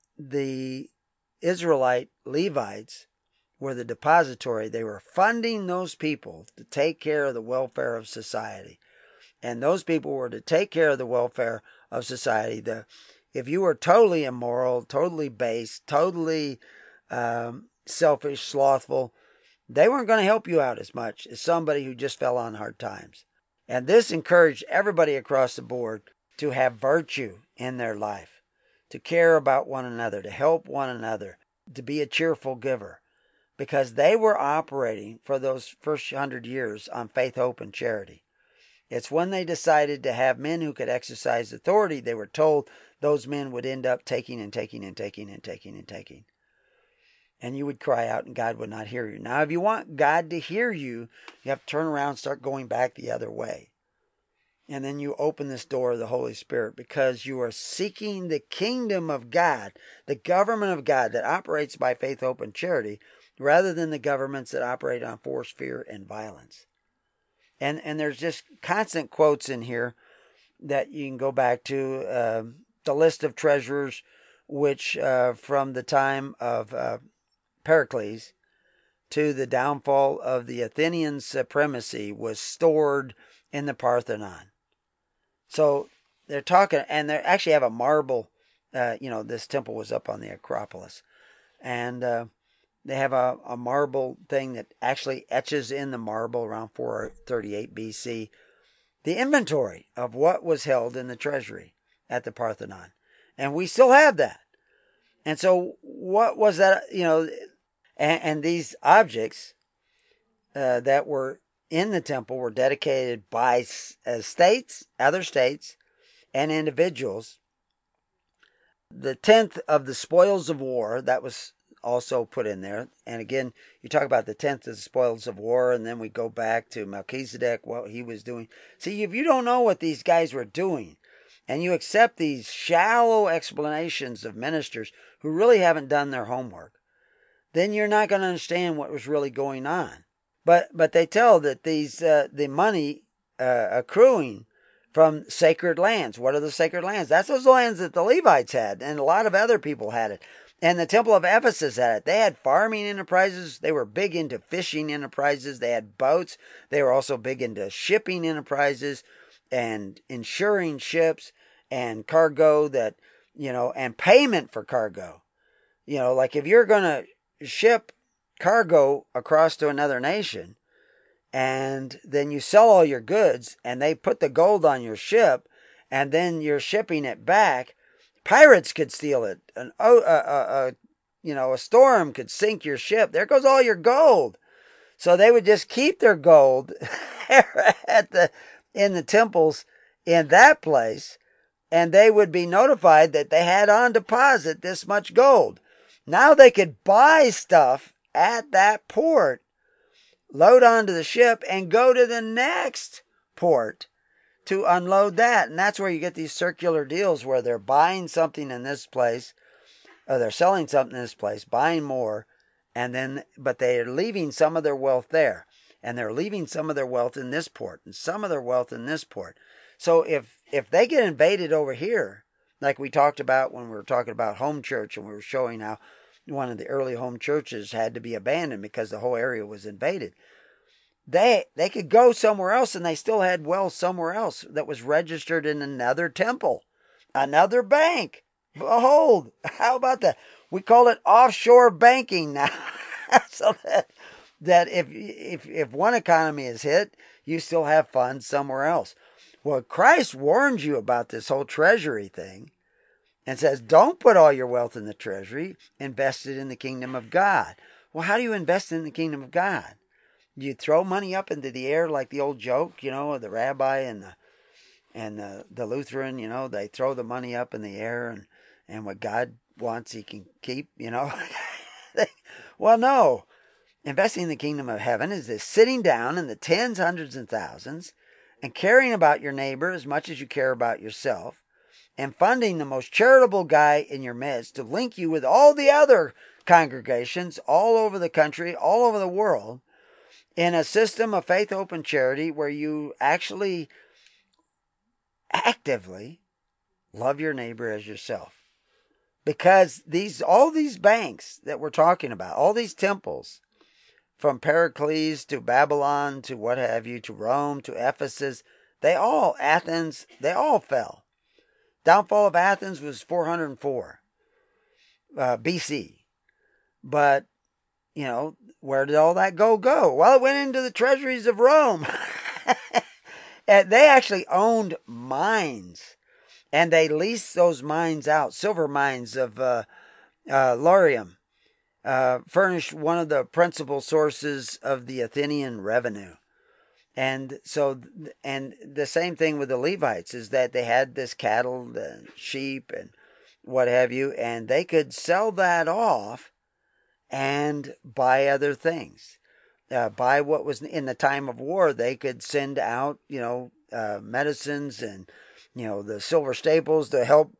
the Israelite Levites were the depository. They were funding those people to take care of the welfare of society. And those people were to take care of the welfare of society. If you were totally immoral, totally base, totally selfish, slothful, they weren't going to help you out as much as somebody who just fell on hard times. And this encouraged everybody across the board to have virtue in their life, to care about one another, to help one another, to be a cheerful giver, because they were operating for those first 100 years on faith, hope, and charity. It's when they decided to have men who could exercise authority, they were told those men would end up taking and taking and taking and taking and taking. And you would cry out and God would not hear you. Now, if you want God to hear you, you have to turn around and start going back the other way. And then you open this door of the Holy Spirit because you are seeking the kingdom of God, the government of God that operates by faith, hope, and charity, rather than the governments that operate on force, fear, and violence. And there's just constant quotes in here that you can go back to. The list of treasures, which from the time of Pericles to the downfall of the Athenian supremacy was stored in the Parthenon. So they're talking, and they actually have a marble, this temple was up on the Acropolis. And they have a marble thing that actually etches in the marble around 438 BC. The inventory of what was held in the treasury at the Parthenon. And we still have that. And so what was that, and these objects that were in the temple were dedicated by states, other states, and individuals. The 10th of the spoils of war, that was also put in there. And again, you talk about the 10th of the spoils of war, and then we go back to Melchizedek, what he was doing. See, if you don't know what these guys were doing, and you accept these shallow explanations of ministers who really haven't done their homework, then you're not going to understand what was really going on. But they tell that the money accruing from sacred lands. What are the sacred lands? That's those lands that the Levites had, and a lot of other people had it. And the Temple of Ephesus had it. They had farming enterprises. They were big into fishing enterprises. They had boats. They were also big into shipping enterprises and insuring ships and cargo that, and payment for cargo. Like if you're going to ship cargo across to another nation and then you sell all your goods and they put the gold on your ship and then you're shipping it back, pirates could steal it. A storm could sink your ship. There goes all your gold. So they would just keep their gold in the temples in that place, and they would be notified that they had on deposit this much gold. Now they could buy stuff at that port, load onto the ship, and go to the next port to unload that. And that's where you get these circular deals where they're buying something in this place, or they're selling something in this place, buying more, but they're leaving some of their wealth there. And they're leaving some of their wealth in this port, and some of their wealth in this port. So if they get invaded over here, like we talked about when we were talking about home church, and we were showing how one of the early home churches had to be abandoned because the whole area was invaded. They could go somewhere else, and they still had wealth somewhere else that was registered in another temple, another bank. Behold, how about that? We call it offshore banking now. So that if one economy is hit, you still have funds somewhere else. Well, Christ warns you about this whole treasury thing and says, don't put all your wealth in the treasury, invest it in the kingdom of God. Well, how do you invest in the kingdom of God? Do you throw money up into the air like the old joke, of the rabbi and the Lutheran, they throw the money up in the air and what God wants he can keep, Well, no. Investing in the kingdom of heaven is this sitting down in the tens, hundreds, and thousands and caring about your neighbor as much as you care about yourself, and funding the most charitable guy in your midst to link you with all the other congregations all over the country, all over the world, in a system of faith, hope, and charity where you actually actively love your neighbor as yourself. Because all these banks that we're talking about, all these temples, from Pericles to Babylon to what have you, to Rome to Ephesus, They all fell. Downfall of Athens was 404 BC. But, where did all that go? Well, it went into the treasuries of Rome. And they actually owned mines. And they leased those mines out. Silver mines of Laurium furnished one of the principal sources of the Athenian revenue. And the same thing with the Levites is that they had this cattle, the sheep, and what have you, and they could sell that off and buy other things. Buy what was in the time of war. They could send out, medicines and, the silver staples to help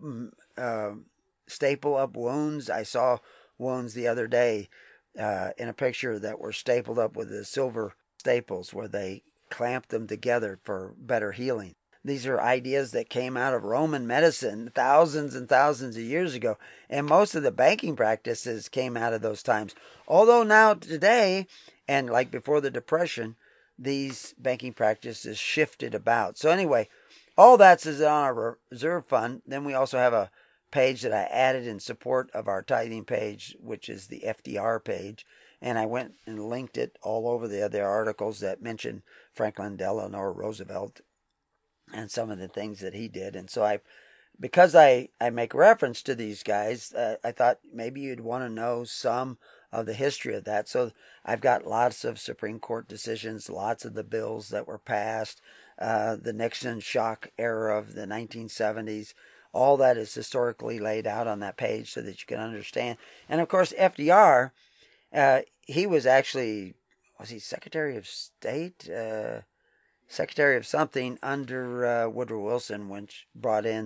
staple up wounds. I saw wounds the other day in a picture that were stapled up with the silver staples where they clamped them together for better healing. These are ideas that came out of Roman medicine thousands and thousands of years ago. And most of the banking practices came out of those times. Although now today, and like before the Depression, these banking practices shifted about. So anyway, all that's is on our reserve fund. Then we also have a page that I added in support of our tithing page, which is the FDR page. And I went and linked it all over the other articles that mention Franklin Delano Roosevelt and some of the things that he did. And so because I make reference to these guys, I thought maybe you'd want to know some of the history of that. So I've got lots of Supreme Court decisions, lots of the bills that were passed, the Nixon shock era of the 1970s. All that is historically laid out on that page so that you can understand. And of course, FDR, he was actually, was he Secretary of State? Secretary of something under Woodrow Wilson, which brought in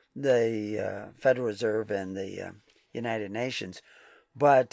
the Federal Reserve and the United Nations. But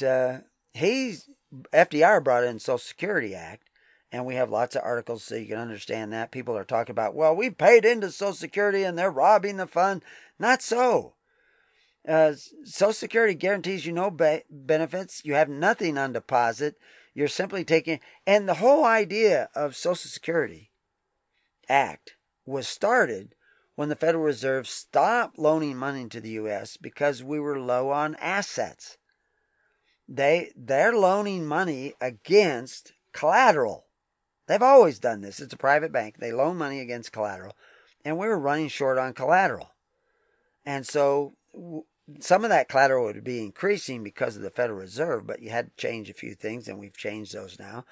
FDR brought in Social Security Act, and we have lots of articles so you can understand that. People are talking about, well, we paid into Social Security and they're robbing the fund. Not so. Social Security guarantees you no benefits. You have nothing on deposit. You're simply taking, and the whole idea of Social Security Act was started when the Federal Reserve stopped loaning money to the U.S. because we were low on assets. They're loaning money against collateral. They've always done this. It's a private bank. They loan money against collateral, and we were running short on collateral. And so some of that collateral would be increasing because of the Federal Reserve, but you had to change a few things, and we've changed those now.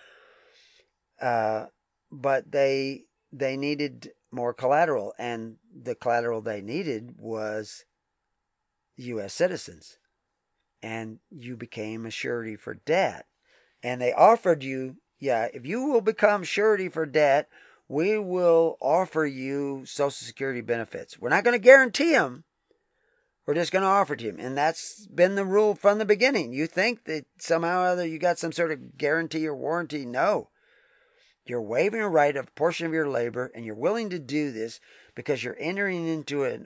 But they needed more collateral, and the collateral they needed was U.S. citizens. And you became a surety for debt. And they offered you, if you will become surety for debt, we will offer you Social Security benefits. We're not going to guarantee them. We're just going to offer to you. And that's been the rule from the beginning. You think that somehow or other you got some sort of guarantee or warranty? No. You're waiving a right of a portion of your labor, and you're willing to do this because you're entering into an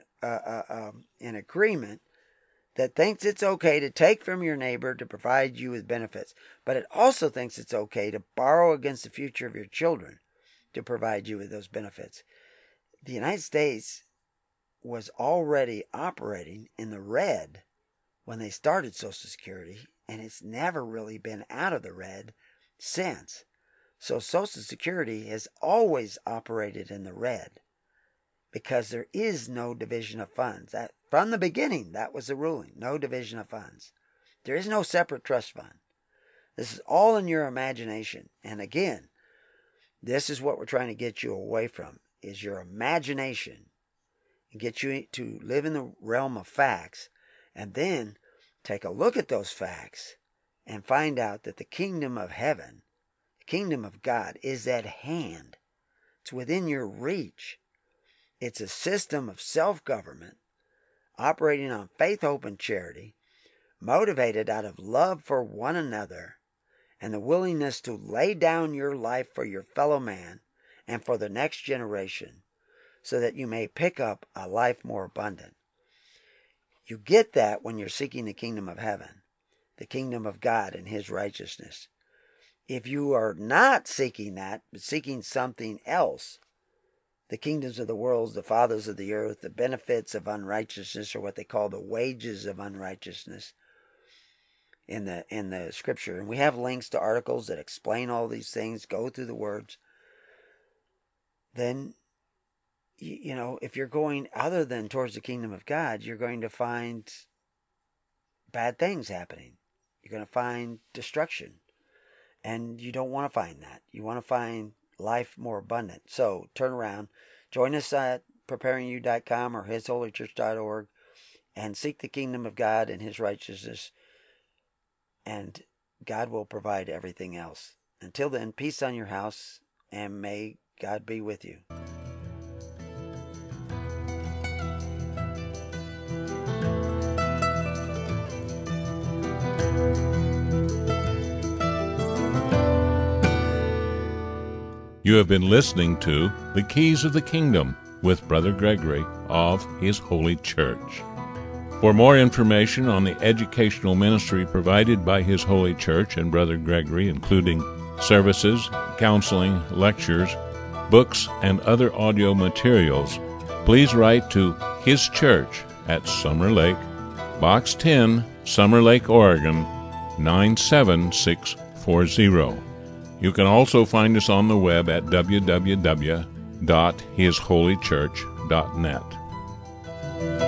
agreement that thinks it's okay to take from your neighbor to provide you with benefits. But it also thinks it's okay to borrow against the future of your children to provide you with those benefits. The United States was already operating in the red when they started Social Security, and it's never really been out of the red since. So Social Security has always operated in the red because there is no division of funds. That from the beginning, that was the ruling. No division of funds. There is no separate trust fund. This is all in your imagination. And again, this is what we're trying to get you away from, is your imagination. And get you to live in the realm of facts. And then take a look at those facts and find out that the kingdom of heaven, the kingdom of God, is at hand. It's within your reach. It's a system of self-government operating on faith, hope, and charity, motivated out of love for one another and the willingness to lay down your life for your fellow man and for the next generation so that you may pick up a life more abundant. You get that when you're seeking the kingdom of heaven, the kingdom of God and His righteousness. If you are not seeking that, but seeking something else, the kingdoms of the world, the fathers of the earth, the benefits of unrighteousness, or what they call the wages of unrighteousness in the scripture. And we have links to articles that explain all these things, go through the words. Then, if you're going other than towards the kingdom of God, you're going to find bad things happening. You're going to find destruction. And you don't want to find that. You want to find life more abundant. So turn around. Join us at preparingyou.com or hisholychurch.org and seek the kingdom of God and His righteousness. And God will provide everything else. Until then, peace on your house, and may God be with you. You have been listening to The Keys of the Kingdom with Brother Gregory of His Holy Church. For more information on the educational ministry provided by His Holy Church and Brother Gregory, including services, counseling, lectures, books, and other audio materials, please write to His Church at Summer Lake, Box 10, Summer Lake, Oregon, 97640. You can also find us on the web at www.hisholychurch.net.